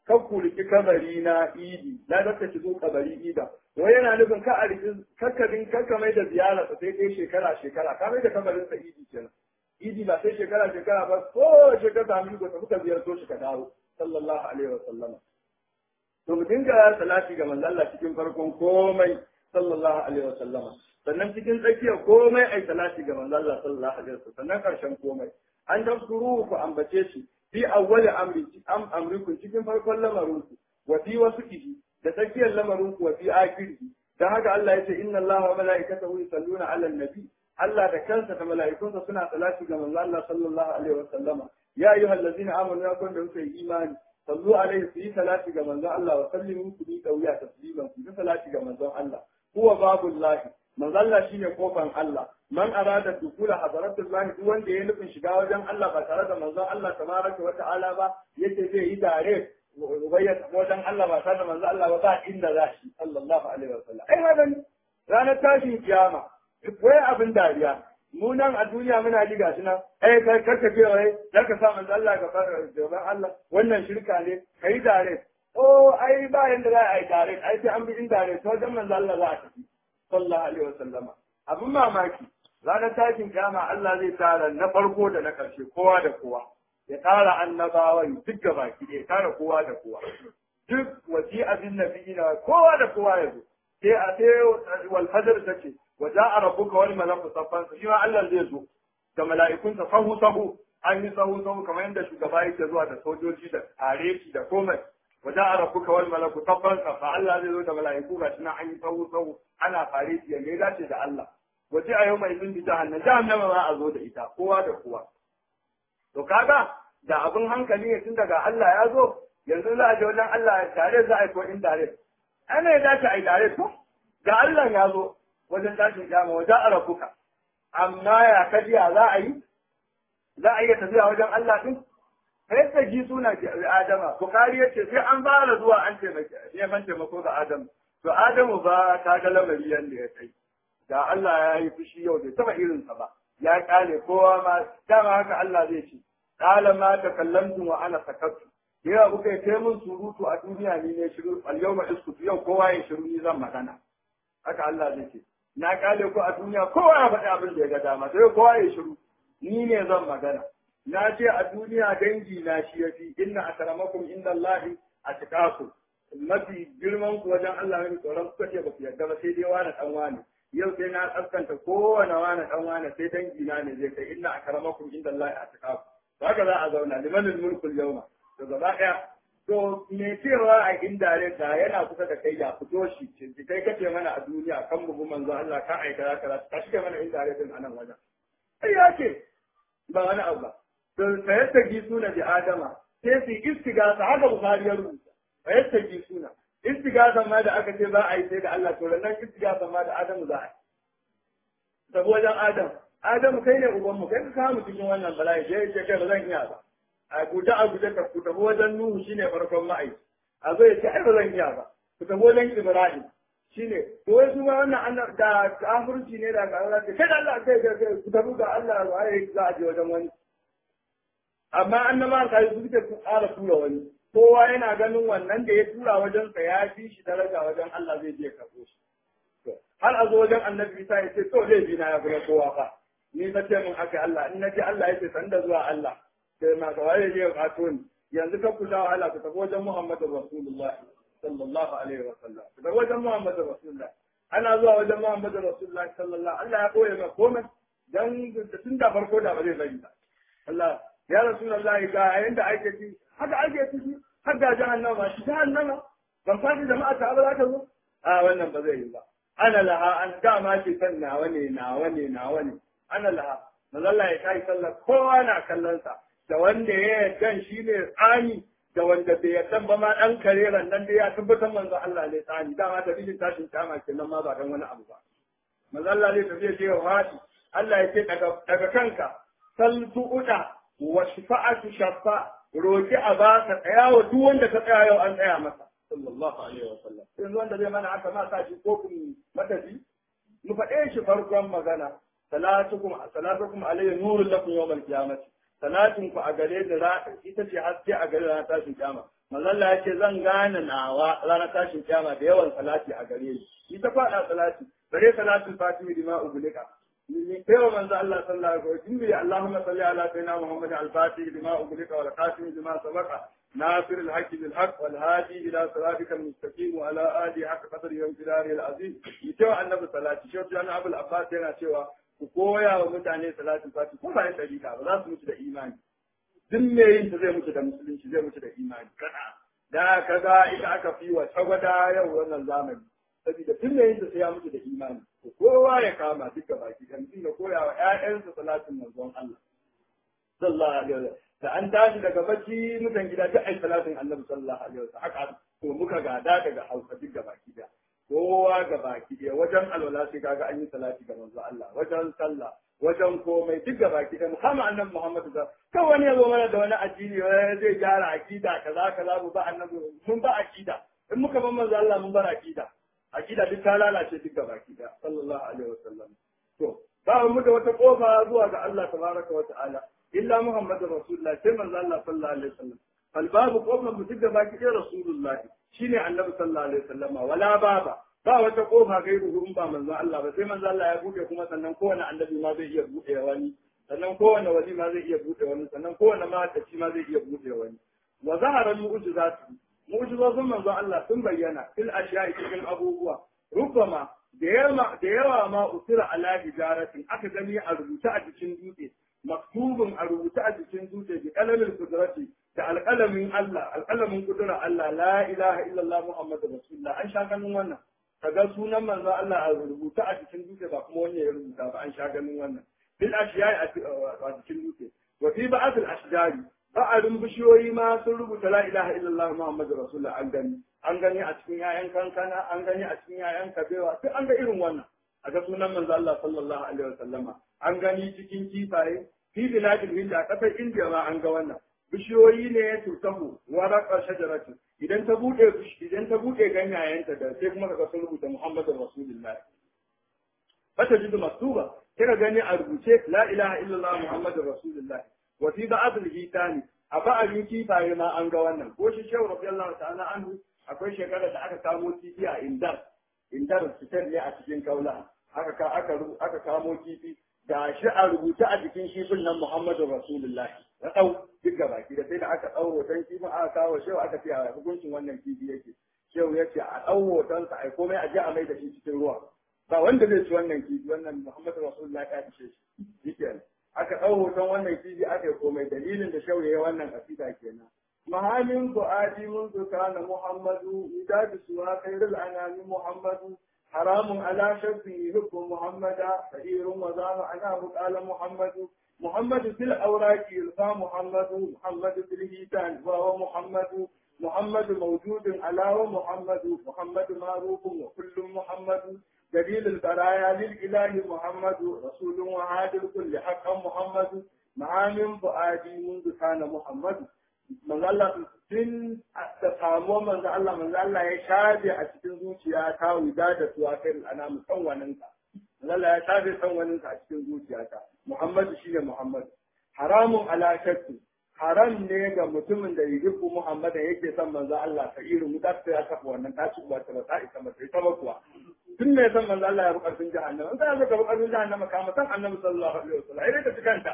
kan ku riki kabari na idi na da ki zo kabari ida wai yana nufin ka a riki kakka mai da ziyara sai dai shekara ka mai da kabarin sa idi kenan idi ba sai shekara ba ko shekara mu ko ka ziyarto shi ka dawo sallallahu alaihi wasallam to mu dinga salati ga manzo Allah cikin farkon komai sallallahu alaihi wasallam sannan cikin tsakiyar komai ai salati ga manzo Allah sallallahu alaihi wasallam sannan karshen komai an tafkuru ku ambace shi fi awwali amrikum cikin farkon lamarinku wa fi wasuqihi da tsakiyar lamarinku wa fi akhirihi dan haka Allah ya ce inna Allaha wa malaikatahu yusalluna 'alan nabi Allah da kansa da mala'ikunsa suna salati ga manzo Allah sallallahu alaihi wasallama ya ayyuhallazina amanu ya kun da kuka yi imani sallu alaihi su yi salati ga manzon Allah wa sallimu ku bi kauya tasliman ku yi salati ga manzon Allah huwa babullahi manzon Allah shine kofan Allah man arada dukula hadaratullahi duk wanda ya nufin shiga wajen Allah ba tare da manzon Allah tabaraka wa ta'ala ba yace zai yi tare ubayyata wajen Allah ba tare da manzon Allah ba inda za shi sallallahu alaihi wasallam ai hadan ranar tashin kiyama wai abin dariya mu nan a duniya muna ji gashi nan kai karka ce wai zaka sa manzo Allah ga gaban Allah wannan shirka ne kai dare ai ba yanda za a yi dare ai sai an bi in dare to dan manzo Allah za a tafi sallallahu alaihi wasallam abin mamaki ranar tashin kiyama Allah zai tara na farko da na karshe kowa da kowa ya tara annabawan duk gaba ki ya tara kowa da kowa duk wasi abin nabiyina kowa da kowa ya zo sai a sai wal fajr tace وجاء ربك والملك صفا شيما Allah zai zo da mala'ikunsa sahu an yi sahu kamar yadda shugaba yake zuwa da sojoji da tareki da komai waja'a rabbuka wal malaku saffan safa Allah zai zo da mala'iku ga shi an yi sahu ana fareti yanda ya dace da Allah waje a yau mai bin bi jahannama ma a zo da ita kowa da kowa to kaga da abin hankali ne tun daga Allah ya zo yanzu za a je wajen Allah tare za a yi ko in tare ana ya dace a yi tare to ga Allah ya zo wajen tashin kiyama waje a rabuka amma ya kajiya za a yi iya tafiya wajen Allah din sai ta ji suna Adama Bukhari yace sai an fara zuwa an neman taimako ga Adamu to Adamu ba ka ga lamari yanda ya kai da Allah ya yi fushi yau bai taba irin sa ba ya kale kowa ma dama haka Allah zai ce qala ma takallamtu wa ana sakattu yawa kuka yi mun surutu a duniya ni ne shiru al yawma iskutu yau kowa ya shiru ni zan magana haka Allah zai ce na kale ku a duniya kowa ya faɗi abin da ya ga dama sai kowa ya shiru ni ne zan magana na ce a duniya dangi na shi yafi inna akramakum indallahi atqakum mafi girman ku wajen Allah ne tsoron kuka ce ba ku yarda ba sai dai wani dan wani yau sai na tsaskanta kowane wani dan wani sai dangi na ne zai kai inna akramakum indallahi atqakum haka za a zauna limanul mulkul yawma to gaba daya to me cewa a indare da yana kusa da kai ya fito shi ce kai kace mana a duniya kan bugu manzo Allah ka aika ka shige mana indare din anan wajen ai yake ba wani abu ba to sai ta gi suna da Adama sai su istigasa haka Bukhari ya rubuta sai ta gi suna istigasa ma da aka ce ba a yi sai da Allah to nan istigasa ma da Adamu za a yi sabo wajen Adamu kai ne uban mu kai ka kawo mu cikin wannan bala'i sai ce kai ba zan iya ba a guje ka ku tafi wajen Nuhu shine farkon ma'aiki a zo ya ce ai ba zan iya ba ku tafi wajen Ibrahim shine to wai su ma wannan da kafirci ne da Allah ce kai da Allah kai ku tafi ga Allah waye za a je wajen wani amma annabawan kai su suke tsara tura wani kowa yana ganin wannan da ya tura wajen sa ya fi shi daraja wajen Allah zai je karɓo shi har a zo wajen Annabi Isa ya ce to zai bi na ya fi kowa fa ni na ce mun haka Allah in na ce Allah ya ce sanda zuwa Allah sai ma ga waye ne ya ni yanzu ka kula wahala ku tafi wajen Muhammadu Rasulullah sallallahu alaihi wa sallam ku tafi wajen Muhammadu Rasulullah ana zuwa wajen Muhammadu Rasulullah sallallahu Allah ya koya ma komai dan tun da farko da ba zai bari ba Allah ya Rasulullah ga yanda ake ci haka ake ci har da jahannama shi jahannama ban fadi jama'a ta ba za ta zo a wannan ba zai yi ba ana laha an dama ce kan nawa ne ana laha manzalla ya kai sallar kowa na kallon sa da wanda ya yarda shi ne tsani da wanda bai yarda ba ma dan kareran nan da ya tabbatar manzo Allah ne tsani dama da bijin tashin kama kenan ma ba dan wani abu ba manzalla ne tafiya ce wati Allah ya ce daga kanka saltu uda wa shafa'atu shafa roki a ba ka tsaya wa duk wanda ka tsaya yau an tsaya masa sallallahu alaihi wa sallam yanzu wanda zai mana haka ma sa shi ko kun matafi mu faɗe shi farkon magana salatukum alayhi nurul lakum yawm al-qiyamah salatin ku a gare da ita ce haske a gare da tashin kiyama manzo Allah ya ce zan gane nawa ranar tashin kiyama da yawan salati a gare ni ta faɗa salati bare salatul fatimi bima ubulika ni kai manzo Allah sallallahu alaihi wasallam Allahumma salli ala sayyidina Muhammad al-fatih bima ubulika wal qasim bima sabaqa ناصر الحق بالحق والهادي الى صراطك المستقيم وعلى اله حق قدر يوم جلاله العظيم يتوى النبي صلاتي شوف جانا ابو العباس yana cewa ku koya wa mutane salatin fati ko ba yin dalika ba za su mutu da imani duk me yin ta zai mutu da musulunci zai mutu da imani kana da kaga ita aka fi wa tagwada yau wannan zamani saboda duk me yin ta sai ya mutu da imani kowa ya kama duka baki kan ya koya wa ƴaƴansa salatin manzon Allah sallallahu alaihi wasallam da an tashi daga bacci mutan gida duk ai salatin annabi sallallahu alaihi wasallam haka to muka gada daga Hausa duk gabaki da kowa gabaki da wajen alwala sai kaga an yi salati ga manzo Allah wajen sallah wajen komai duk gabaki da Muhammad annabi Muhammad da kan wani yazo mana da wani addini zai gyara akida kaza kaza mu ba annabi mun ba akida in muka ban manzo Allah mun bar akida duk ta lalace duk gabaki da sallallahu alaihi wasallam to ba mu da wata kofa zuwa ga Allah tabaraka wa ta'ala إلا محمد رسول الله كما الله صلى الله عليه وسلم فالباب قوم متجد باقي رسول الله شيني النبي صلى الله عليه وسلم ولا بابا ba wata kofa gairu in ba manzo Allah ba sai manzo Allah ya buɗe kuma sannan kowane annabi ma zai iya buɗe wani sannan kowane wali ma zai iya buɗe wani sannan kowane mahaddaci ma zai iya buɗe wani wa zahara mu'jizatun manzo Allah sun bayyana fil ashiya'i cikin abubuwa rubama da yawa ma usira ala hijaratin aka gani a rubuta a cikin dutse maktubun a rubuta a cikin dutse bi kalamin kudrati da alƙalamin Allah alƙalamin kudura Allah la ilaha illallah muhammadur rasulullah an sha ganin wannan kaga sunan manzo Allah a rubuta a cikin dutse ba kuma wani ya rubuta ba an sha ganin wannan bil ashiyai a cikin dutse wa fi ba'd al ashjari ba'adun bishiyoyi ma sun rubuta la ilaha illallah muhammadur rasulullah an gani a cikin yayan kankana an gani a cikin yayan kabewa duk an ga irin wannan a ga sunan manzo Allah sallallahu alaihi wasallama an gani cikin kifaye fi biladil hind a kasar India ma an ga wannan bishiyoyi ne ya turtahu warqa shajaratu idan ta bude ganyayenta da sai kuma kaga sun rubuta Muhammadur Rasulullah fata jidu maktuba kira gani a rubuce la ilaha illallah Muhammadur Rasulullah wa fi ba'd al-hitani a ba'adin kifaye ma an ga wannan ko shi shehu radiyallahu ta'ala anhu akwai shekara da aka kamo kifi a indar fitar ne a cikin kaula aka kamo kifi da shi a rubuta a jikin kifin nan Muhammadu Rasulullah na duk gabaki da sai da aka ɗau hoton kifin aka kawo shehu aka ce a hukuncin wannan kifi yake shehu ya ce a ɗau hotonsa ai komai a je a mai da shi cikin ruwa ba wanda zai ci wannan kifi wannan Muhammadu Rasulullah ya ce shi kenan aka ɗau hoton wannan kifi aka yi komai dalilin da shehu ya yi wannan kasida kenan mahamin fu'adi منذ كان محمد إذا سوى خير الأنام محمد حرام على شرطه حكم محمدا كثير وزام عناه قال محمد في الأوراق يلقى محمد في الهيتان وهو محمد موجود على محمد معروف وكل محمد دليل البرايا للإله محمد رسول وهادي الكل حقا محمد معامن فؤادي منذ كان محمد manzo Allah tun da samuwar manzo Allah ya shafe a cikin zuciya ta wida da tuwa kai ana musanwanin ka manzo Allah ya shafe sanwanin ka a cikin zuciyata Muhammadu shine Muhammad haramun ala shakki haram ne ga mutumin da yuhibbu Muhammadan yake son manzo Allah ta irin mutaka ya kafa wannan ta ci ba ta ba ta isa ba ta ba kuwa tun ne san manzo Allah ya bi karfin jahannama in ka ga karfin jahannama ka san annabi sallallahu alaihi wasallam ai dai ka cikanta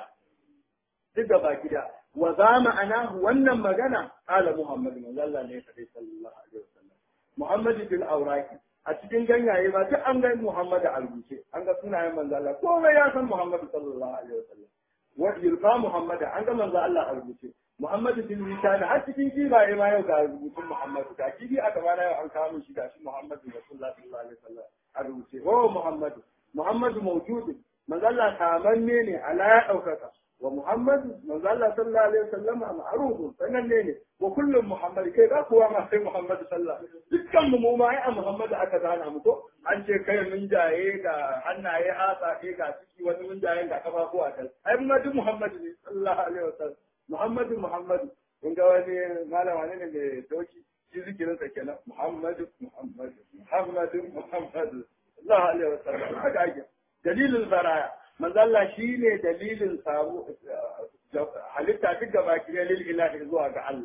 duk da baki da wa za ma'ana wannan magana ala Muhammad manzo Allah ne kadai sallallahu alaihi wasallam Muhammad bil awraqi a cikin ganyaye ba duk an ga Muhammad a rubuce an ga sunayen manzo Allah komai ya san Muhammad sallallahu alaihi wasallam wa yulqa Muhammad an ga manzo Allah a rubuce Muhammad bil lisan har cikin kibaye ma yau ga rubutun Muhammad ga kibi aka bana yau an kawo shi ga shi Muhammad sallallahu alaihi wasallam a rubuce oh Muhammad mawjud manzo Allah tamanne ne ala ya daukaka ومحمد من الله صلى الله عليه وسلم معروف فنن وكل محمد كيف هو ما في محمد صلى الله عليه وسلم كم مو ما يا محمد أكذا أنا مكو أنت كي من جاي كا أنا يا آسا كي كا تكي ون من جاي كا كفا هو أكل أي محمد صلى الله عليه وسلم محمد إن جواني ما له عنين اللي توشي شيء كذا سكنا محمد الله عليه وسلم حاجة دليل البرايا manzo Allah shine dalilin samu halitta duk gaba ki lil ilahi zuwa ga Allah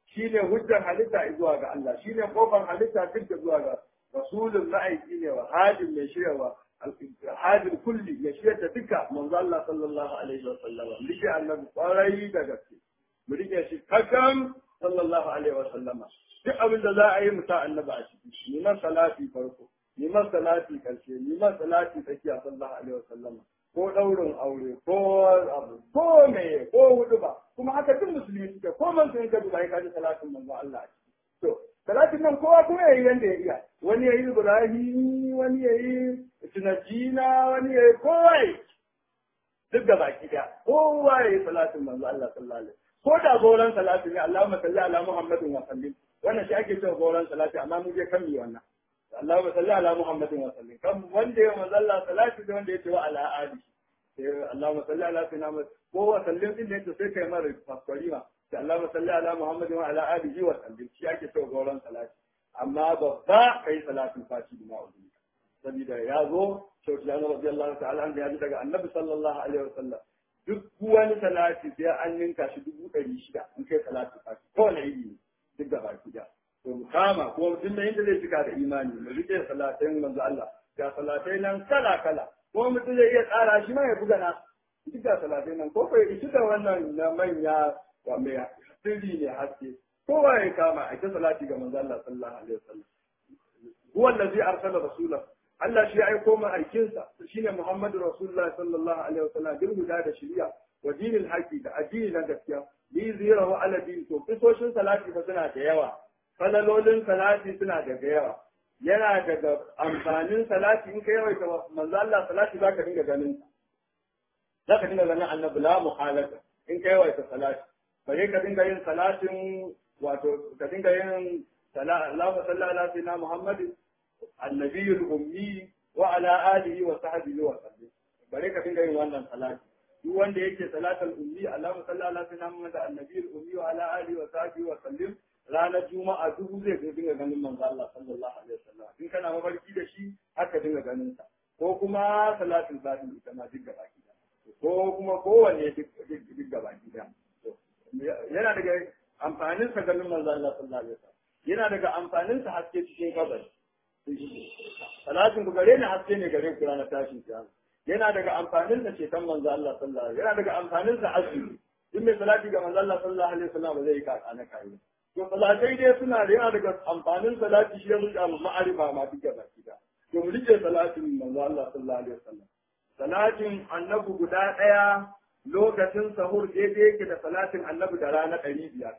shine hujjar halitta zuwa ga Allah shine kofar halitta duk zuwa ga rasulun ma'aiki ne wa hadin mai shiryawa hadin kulli ya shirya da duka manzo Allah sallallahu alaihi wa sallam rike annabi kwarai da gaske mu rike shi hakan sallallahu alaihi wa sallama duk abin da za a yi musa annabi a ciki neman salati farko neman salati karshe neman salati tsakiya sallallahu alaihi wa sallama ko daurin aure ko abu ko me ko hudu ba kuma haka duk musulmi suke ko man sun ka duba ka ji salatin manzo Allah to salatin nan kowa kuma yayi yanda ya iya wani yayi Ibrahim wani yayi tunajina wani yayi kowa duk da baki da kowa yayi salatin manzo Allah sallallahu alaihi ko da goran salati ne Allahumma salli ala Muhammadin wa sallim wannan shi ake cewa goran salati amma mu je kan mi wannan Allahumma salli ala Muhammadin wa sallim kan wanda ya manzo Allah salati da wanda ya ce wa ala ali Allahumma salli ala sayyidina ko wa sallim din ne to sai kai mara fasfarima da Allahumma salli ala Muhammadin wa ala alihi wa sallim shi ake cewa goran salati amma babba kai salatin fati da ma'udi saboda ya zo Shaykh radiyallahu ta'ala an ya ji daga Annabi sallallahu alaihi wa sallam duk wani salati sai an ninka shi 600 in kai salati fati ko na yi duk da baki da to kama ko duk da yadda zai cika da imani mu rike salatin manzo Allah ga salatai nan kala kala ko mutum zai iya tsara shi ma ya buga na duk da salatai nan ko kai shi da wannan na manya wa mai sirri ne haske kowa ya kama a ta salati ga manzo Allah sallallahu alaihi wasallam huwa allazi arsala rasulahu Allah shi ya aiko ma aikinsa shine Muhammadu Rasulullah sallallahu alaihi wasallam bil huda da shari'a wa dinil haqi da addini na gaskiya li zirahu ala din to kisoshin salati fa suna da yawa falalolin salati suna da yawa yana daga amfanin salati in ka yawaita manzo Allah salati zaka dinga ganin annabi la muhalata in ka yawaita salati bare ka dinga yin salatin wato ka dinga yin Allahumma salli ala sayyidina Muhammadin النبي الأمي وعلى آله وصحبه وسلم بريك فين جاي وانا صلاة يوان ده يجي صلاة الأمي اللهم صل على سيدنا محمد النبي الأمي وعلى آله وصحبه وسلم رانا الجمعة أدوه زي كده ganin manzo Allah sallallahu alaihi wasallam in kana mabarki da shi haka dinga ganin sa ko kuma salatul fatiha ita ma duk gaba kida ko kuma kowanne duk gaba kida yana daga amfanin sa ganin manzo Allah sallallahu alaihi wasallam yana daga amfanin sa haske cikin kabari salatin ku gare ni haske ne gare ku ranar tashin kiyama yana daga amfanin da ceton manzo Allah sallallahu alaihi yana daga amfanin sa azumi duk mai salati ga manzo Allah sallallahu alaihi wasallam ba zai ka na kai to salatai dai suna da yana daga amfanin salati shi ya rubuta ma'arifa ma duka baki da to mu rike salatin manzo Allah sallallahu alaihi wasallam salatin annabi guda daya lokacin sahur daidai yake da salatin annabi da rana 500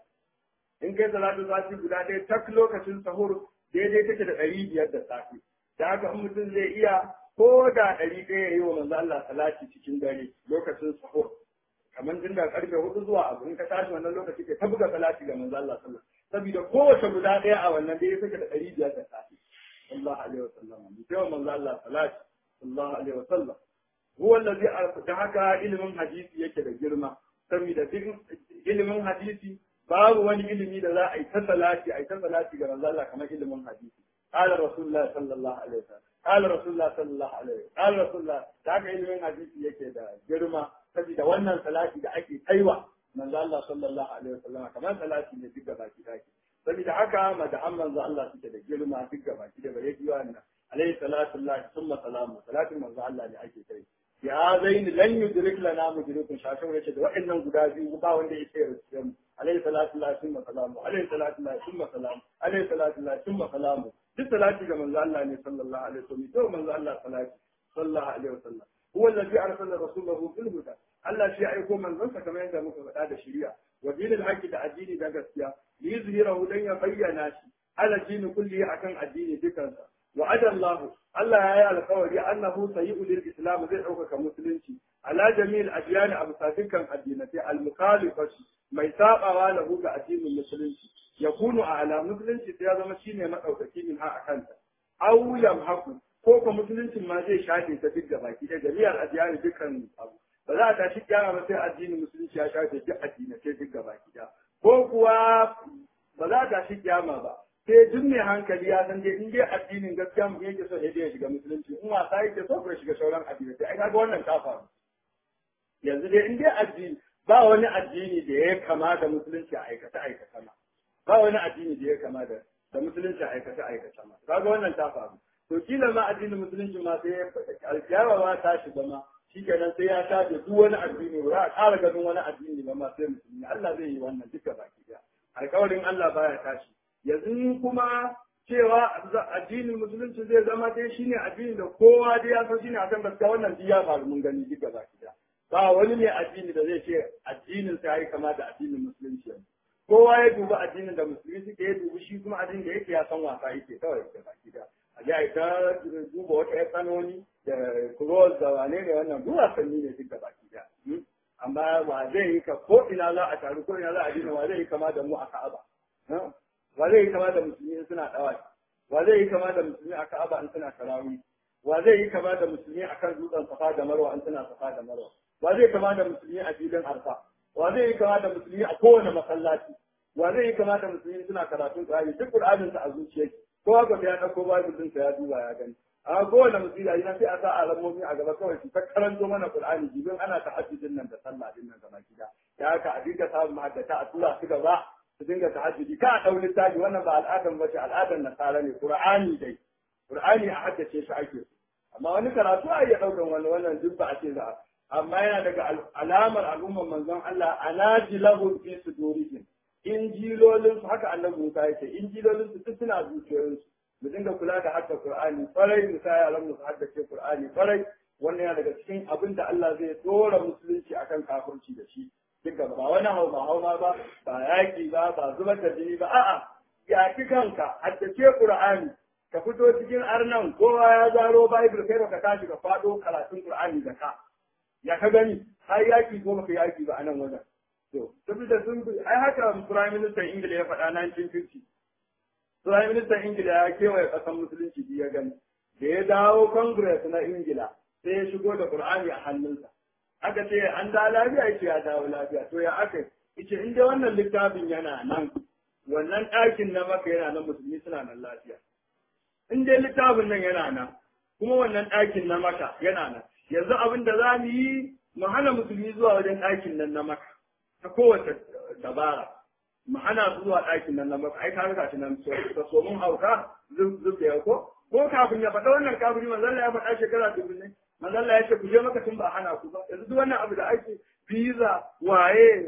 in kai salatin zati guda daya tak lokacin sahur daidai take da 500 da safe da haka in mutum zai iya ko da 100 ya yi wa manzo Allah salati cikin dare lokacin sahur kamar tun da karfe 4 zuwa abu in ka tashi wannan lokaci ke ta buga salati ga manzo Allah sallallahu alaihi wasallam saboda kowace guda daya a wannan dai take da 500 da safe sallallahu alaihi wasallam sai manzo Allah salati sallallahu alaihi wasallam huwa allazi da haka ilimin hadisi yake da girma saboda ilimin hadisi babu wani ilimi da za a yi ta salati ga manzo Allah kamar ilimin hadisi qala rasulullah sallallahu alaihi wasallam qala rasulullah sallallahu alaihi wasallam qala rasulullah da haka ilimin hadisi yake da girma saboda wannan salati da ake kaiwa manzo Allah sallallahu alaihi wasallam kamar salati ne duk baki daki saboda haka madahan manzo Allah suke da girma duk baki da bare kiwa nan alaihi salatu Allah summa salamu salatin manzo Allah ne ake kai ya zain lan yudrik lana mudrikun shafin yace da wa'annan guda biyu ba wanda yake rubuce mu عليه صلاة الله ثم سلامه عليه صلاة الله ثم سلامه عليه صلاة الله ثم سلامه duk salati ga manzo Allah ne sallallahu alaihi wasallam to manzo Allah salati sallallahu alaihi wasallam huwa alladhi arsala rasulahu bil huda Allah shi aiko manzon sa kamar yadda muka faɗa da shari'a wa dinil haqqi da addini da gaskiya yuzhirahu dan ya bayyana shi ala dini kulli akan addini dukansa wa adallahu Allah ya yi alƙawari annahu sayyi'u lil islam zai ɗaukaka musulunci ala jami'il adyan abu sadikan addinati al mukhalifati mai sabawa lahu ga addinin musulunci yakunu ala musulunci sai ya zama shine madaukaki min ha akanta aw yamhaku ko ko musuluncin ma zai shafe ta duk gabaki da jami'ar adyan dukkan abu ba za a tashi kiyama ba sai addinin musulunci ya shafe duk addinai sai duk gabaki da ko kuwa ba za a tashi kiyama ba sai duk mai hankali ya san dai in dai addinin gaskiya mu yake so ya shiga musulunci in wasa yake so ya shiga sauran addinai sai ai kaga wannan kafa yanzu dai in dai addini ba wani addini da ya kama da musulunci a aikata ma ba wani addini da ya kama da musulunci aikace ma kaga wannan ta faru to kila ma addinin musulunci ma sai alkiyama ma ta shiga ma shikenan sai ya tace duk wani addini ba a ƙara ganin wani addini ba ma sai musulmi Allah zai yi wannan duka baki daya alƙawarin Allah baya tashi yanzu kuma cewa addinin musulunci zai zama dai shine addini da kowa dai ya san shine akan gaskiya wannan duk ya faru mun gani duka baki daya ba wani ne addini da zai ce addinin sa yayi kama da addinin musulunci kowa ya duba addinin da musulmi suke ya dubi shi kuma addinin da yake ya san wasa yake kawai da baki daya a ji a ita duba wata ya tsanoni da cross da wane ne wannan duk wasanni ne duk da baki da amma wa zai yi ka ko ina za a taru ko ina za a dina wa zai yi kama da mu a Ka'aba wa zai yi kama da musulmi in suna dawa wa zai yi kama da musulmi a Ka'aba in suna tarawih wa zai yi kama da musulmi akan dutsen Safa da Marwa in suna Safa da Marwa wa zai kama da musulmi a filin Arfa wa zai yi kama da musulmi a kowane masallaci wa zai yi kama da musulmi suna karatun Qur'ani duk Qur'anin sa a zuciyarki ko haka ya dauko Bible din sa ya duba ya gani a kowane musulmi a sai a sa alamomi a gaba kawai su ta karanto mana Qur'ani jibin ana tahajjudin nan da sallah din nan gaba gida ya haka a dinga samun mahaddata a tura su gaba su dinga tahajjudi ka a dauli taji wannan ba al'adan bace al'adan nasara ne Qur'ani dai Qur'ani a haddace shi ake amma wani karatu a iya daukan wannan duk ba a ce za amma yana daga alamar al'ummar manzon Allah anajilahu fi sudurihim injilolin su haka annabi Musa yake injilolin su duk suna zuciyoyinsu mu dinga kula da hadda Qur'ani farai mu sa yaran mu haddace Qur'ani farai wannan yana daga cikin abin da Allah zai dora musulunci akan kafirci da shi duka ba wani hauma ba yaki ba zubar da jini ba a'a yaki kanka haddace Qur'ani ka fito cikin arnan kowa ya zaro Bible kai ka tashi ka fado karatun Qur'ani da ka ya ka gani har yaki ko baka yaki ba anan wajen to saboda sun ai haka Prime Minister Ingila ya faɗa 1950 Prime Minister Ingila ya kewaye ƙasar musulunci ya gani da ya dawo Congress na Ingila sai ya shigo da Qur'ani a hannunsa aka ce an da lafiya yace ya dawo lafiya to ya aka yace in dai wannan littafin yana nan wannan ɗakin na maka yana nan musulmi suna nan lafiya in dai littafin nan yana nan kuma wannan ɗakin na maka yana nan yanzu abin da za mu yi mu hana musulmi zuwa wajen ɗakin nan na maka ta kowace dabara mu hana su zuwa ɗakin nan na maka ai ka rika shi nan ta so mun hauka zub da ko kafin ya faɗa wannan kafiri manzon ya faɗa shekara 2000 ne manzon ya ce ku je maka tun ba hana ku ba yanzu duk wannan abu da ake visa waye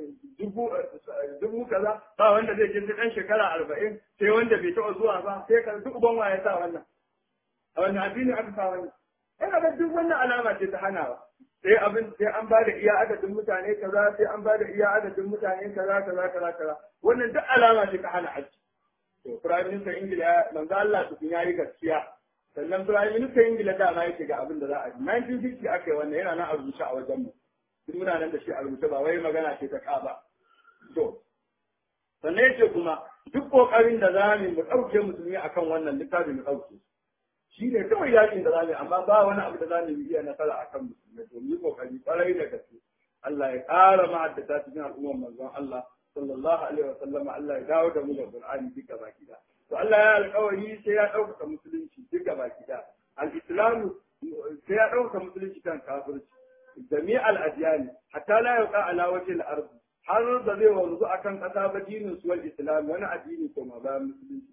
dubu kaza ba wanda zai je ɗan shekara 40 sai wanda bai taɓa zuwa ba sai ka duk uban waye sa wannan a wannan addini aka sa wannan ina da duk wannan alama ce ta hanawa sai an ba da iya adadin mutane kaza sai an ba da iya adadin mutane kaza wannan duk alama ce ta hana haji to prime minister Ingila manzo Allah tukun yayi gaskiya sannan prime minister Ingila da ma yake ga abin da za a yi 1950 aka yi wannan yana nan a rubuce a wajen mu duk muna nan da shi a rubuce ba wai magana ce ta kaba to sannan yace kuma duk kokarin da za mu dauke musulmi akan wannan littafin mu dauke shi ne kawai yakin da za mu amma ba wani abu da za mu iya nasara akan musulmi to mu kokari kwarai da gaske Allah ya ƙara ma'addata cikin al'ummar manzon Allah sallallahu alaihi wa sallama Allah ya dawo da mu da Qur'ani duka baki da to Allah ya alƙawari sai ya ɗaukaka musulunci duka baki da al-islamu sai ya ɗaukaka musulunci kan kafirci jami' al-adyani hatta la yaqa ala wajhi al-ard har da zai wanzu akan ƙasa ba dinin su wal islam wani addini ko ma bayan musulunci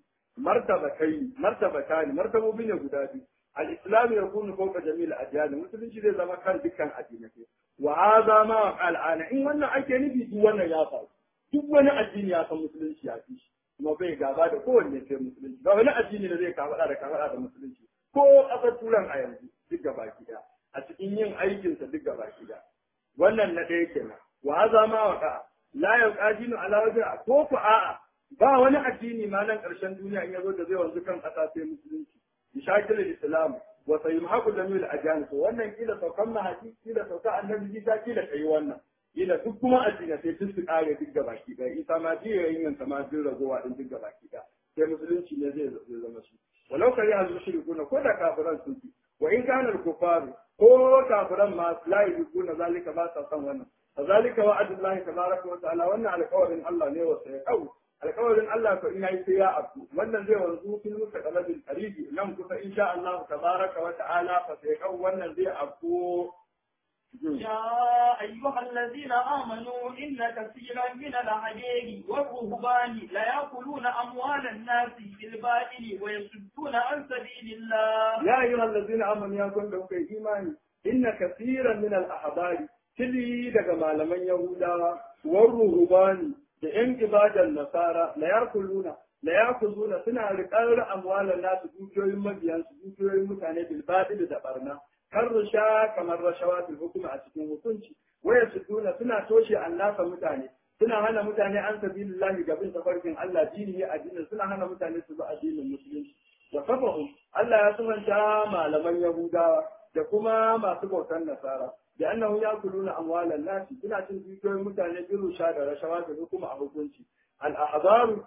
martabatani martabobi ne guda biyu al-islam yakunu fawqa jami' al-adyan musulunci zai zama kan dukkan addinai wa hadha ma al-ana in wannan ake nufi duk wannan ya faru duk wani addini ya san musulunci ya fi shi kuma bai gaba da kowanne sai musulunci ba wani addini da zai kafada da musulunci ko kasar turan a yanzu duk gaba gida a cikin yin aikinsa duk gaba gida wannan na ɗaya kenan wa hadha ma waqa la yaqadinu ala wajhi ko ku a'a ba wani addini ma nan ƙarshen duniya in yazo da zai wanzu kan ƙasa sai musulunci bishakil islam wa sayumhaqu jamil ajyan to wannan kila saukan mahadi kila sauka annabi Isa kila kai wannan kila duk kuma addini sai duk su kare duk da baki da Isa ma ji yayin nan sama din ragowa din duk da baki da sai musulunci ne zai zama shi walau kari al mushrikuna ko da kafiran sun fi wa in kana al kufar ko kafiran ma la yukuna zalika ba sa san wannan fazalika wa'adullahi tabaraka wa ta'ala wannan alƙawarin Allah ne wa sai alƙawarin Allah ko in yayi sai ya abu wannan zai wanzu fil mustaqbalil qarib nan kusa insha Allah tabaraka wa ta'ala fa sai wannan zai abu يا أيها الذين آمنوا إن كثيرا من الأحبار والرهبان ليأكلون أموال الناس بالباطل ويصدون عن سبيل الله. يا أيها الذين آمنوا يا كن لو كي إيماني إن كثيرا من الأحبار تلي دقا malaman Yahudawa والرهبان da ‘yan ibadan nasara la yakuzuna suna riƙar amwalan nasu dukiyoyin mabiyansu dukiyoyin mutane bilbaɗi da barna kan rusha kamar rashawa fil hukuma a cikin hukunci waya suna toshe annasa mutane suna hana mutane an sabilillahi gabin tafarkin Allah dini addinin suna hana mutane su bi addinin musulunci wa kafahu Allah ya sunanta malaman Yahudawa da kuma masu bautan nasara da annahu yakuluna amwalan nasi suna cin dukiyoyin mutane bin rusha da rashawa da hukuma a hukunci al-ahbaru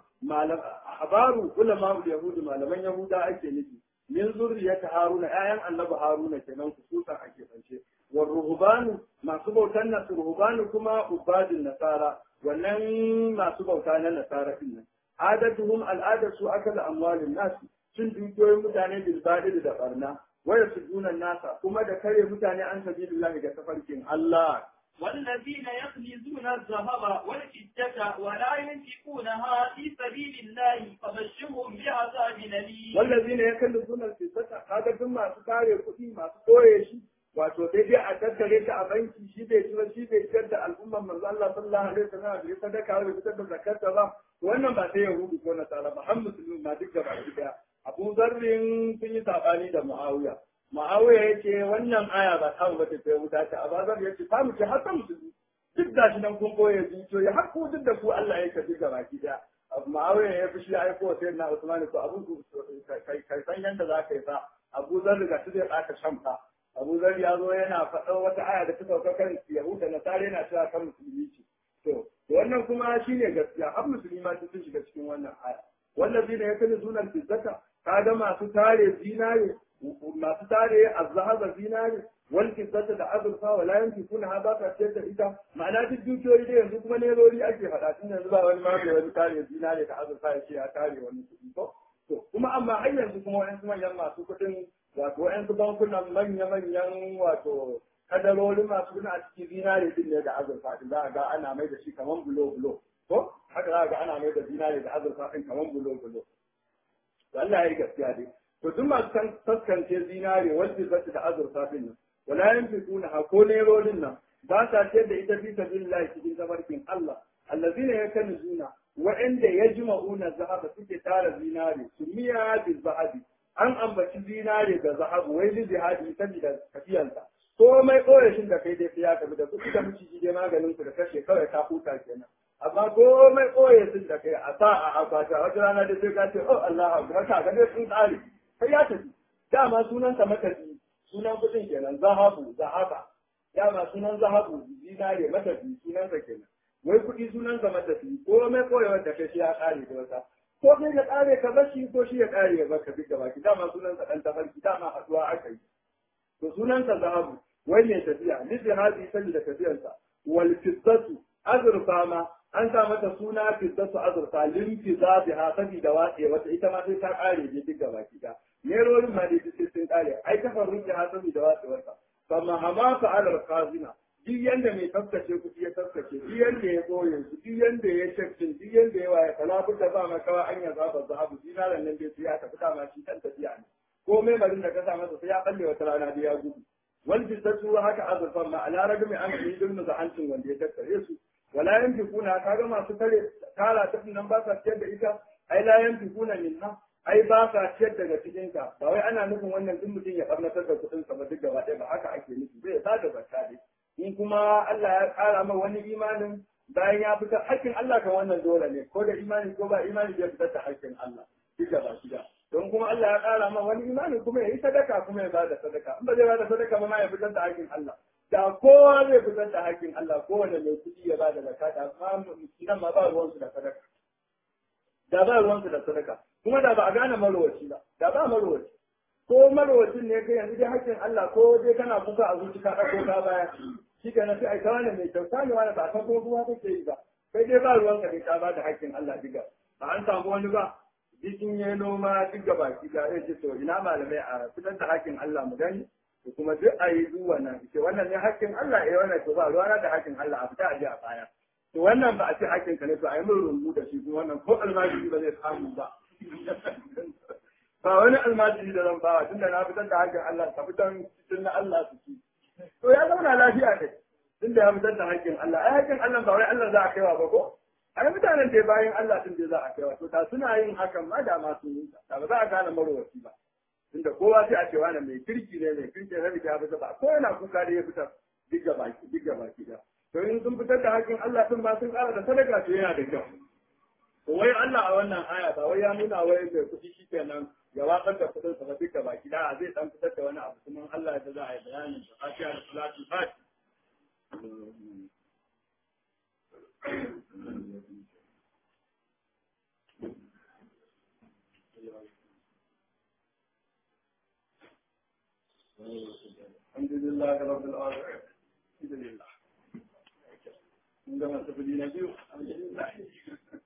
ulama yahudi malaman yahuda ake nufi min zurriyata haruna ayan annabi haruna kenan kususan ake bance war ruhbanu masu bautan nasu ruhbanu kuma ubadin nasara wannan masu bauta na nasara din nan adatuhum al'adatu akala amwalin nasi cin dukiyoyin mutane bil badil da barna waya sujuna nasa kuma da kare mutane an sabilillahi ga tafarkin Allah والذين يكنزون الذهب والفضة ولا ينفقونها في سبيل الله فبشرهم بعذاب أليم. والذين يكنزون الفضة هذا ثم سكاري كتي ما سكوي شيء wato dai dai a tattare ta a banki shi bai ci ba shi bai ciyar da al'ummar manzo Allah sallallahu alaihi wasallam da sadaka da fitar da zakarta ba wannan ba sai yahudu ko nasara ba har musulmi ma duk gaba daya Abu Zarrin sun yi sabani da Muawiya Muawiya yace wannan aya ba ta ba ta kai wuta ta Abu Zarr yace ta muke har ta musulmi duk da shi nan kun boye zuciyo ya har ku duk da ku Allah ya kafi gaba daya Muawiya ya fi shi aiko sai na Usman ko Abu kai san yanda za ka yi fa Abu Zarr ga shi zai aka shamfa Abu Zar ya zo yana faɗa wata aya da ta sauka kan Yahuda na tare yana cewa kan musulmi ce. To, wannan kuma shine gaskiya, har musulmi ma sun shiga cikin wannan aya. Wallazi ne ya kalli sunan fizzata, kaga masu tare zinare, masu tare azhaba zinare, wal fizzata da azurfa wa la yanfikuna ha ba ka ciyar da ita. Ma'ana duk dukiyoyi da yanzu kuma nerori ake faɗa tun yanzu ba wani ma mai wani tare zinare da azurfa ya ce ya tare wani kuɗi ko. To, kuma amma har yanzu kuma wa'yansu manyan masu kuɗin wato wa'yansu bankunan manya-manyan wato kadarorin masu gina a cikin zinare din ne da azurfa din za a ga ana mai da shi kaman bulo-bulo ko haka za a ga ana mai da zinare da azurfa din kaman bulo-bulo to Allah ya yi gaskiya dai to duk masu taskance zinare wanda zai da azurfa din nan wala yanfiquna ha ko nerorin nan ba sa ce da ita fi sabilillah cikin tabarkin Allah allazina yakunzuna wa'anda yajma'una zahaba suke tara zinare sumiya bil zahabi an ambaci zinare da zahabu wai li jihadi saboda kafiyansa komai korashin da kai dai ya tafi da kuɗi da miciji dai maganin ku da kashe kawai ka huta kenan amma komai korashin da kai a sa a akwata wata rana da sai ka ce oh Allah akbar ka ga dai sun tsare sai ya tafi dama sunan sa matafi sunan kuɗin kenan zahabu zahaba dama sunan zahabu zinare matafi sunan sa kenan wai kuɗi sunan sa matafi komai korewar da kai ya tsare da wata ko kai ya kare ka bashi ko shi ya kare ya baka duk gaba ki dama sunan sa dan tafarki dama haduwa aka yi to sunan sa zahabu wai ne tafiya lidi hadi sai da tafiyar sa wal fiddatu azurfa ma an sa mata suna fiddatu azurfa lim fidabiha sabida watse wata ita ma sai ta kare ne duk gaba ki da nerorin ma dai sai sun kare ai tafarruki ha sabida watse wata amma hama fa al qazina duk yanda mai tafkace kuɗi ya tafkace duk yanda ya koye su duk yanda ya shakkin duk yanda ya waye kalabu da ba makawa an ya zaba zahabu dinaran nan dai ya tafi dama shi kan tafiya ne ko mai marin da ka sa masa sai ya balle wata rana da ya gudu wal fitatu haka azfan ma ala ragmi an yi dun zahancin wanda ya tattare su wala yanfikuna kaga masu tara ta nan ba sa ciyar da ita ai la yanfikuna minha ai ba sa ciyar daga cikin ka ba wai ana nufin wannan duk mutum ya barnatar da kuɗin sa ba duk gaba ɗaya ba haka ake nufi zai ba da zakka dai in kuma Allah ya ƙara ma wani imanin bayan ya fitar haƙƙin Allah kan wannan dole ne ko da imani ko ba imani zai fitar da haƙƙin Allah duk gaba shida don kuma Allah ya ƙara ma wani imanin kuma ya yi sadaka kuma ya bada sadaka in ba zai bada sadaka ba ma ya fitar da haƙƙin Allah da kowa zai fitar da haƙƙin Allah kowane mai kuɗi ya bada zakka da ma miskinan ma ba ruwansu da sadaka da ba ruwansu da sadaka kuma da ba a gane marowaci ba da ba marowaci ko marowacin ne kai yanzu dai haƙƙin Allah ko dai kana kuka a zuci ka ɗauko ka baya shi ke nan sai aika wani mai kyauta ne wani ba san ko ruwa take yi ba kai dai ba ruwan ka dai ka ba da haƙƙin Allah diga ba an samu wani ba jikin ya noma duk gaba ki ga ya ce to ina malamai a fitar da haƙƙin Allah mu gani to kuma duk a yi duk wannan ce wannan ne hakkin Allah wannan to ba ruwana da hakkin Allah a fita a je a baya to wannan ba a ce hakkin ka ne to a yi min rungu da shi kuma wannan ko almajiri ba zai samu ba ba wani almajiri da zan bawa tunda na fitar da hakkin Allah ka fitar cikin na Allah su ci to ya zauna lafiya ne tunda ya fitar da hakkin Allah ai hakkin Allah ba wai Allah za a kaiwa ba ko ai mutanen da bayan Allah din da za a kaiwa to ta suna yin hakan ma da ma sun yi ta ba za a gane marwaci ba tunda kowa sai a ce wani mai kirki ne mai kirki ne ya fita ba ko yana kuka da ya fitar duk baki da to in sun fitar da hakkin Allah din ba sun ƙara da sadaka to yana da kyau to wai Allah a wannan aya ba wai ya nuna wai mai kuɗi shikenan ya watsar da kuɗin sa duka baki da zai dan fitar da wani abu kuma Allah ya za a yi bayanin da fatiha da salatu fati الحمد لله رب العالمين الحمد لله عندما تبدي نبيه الحمد لله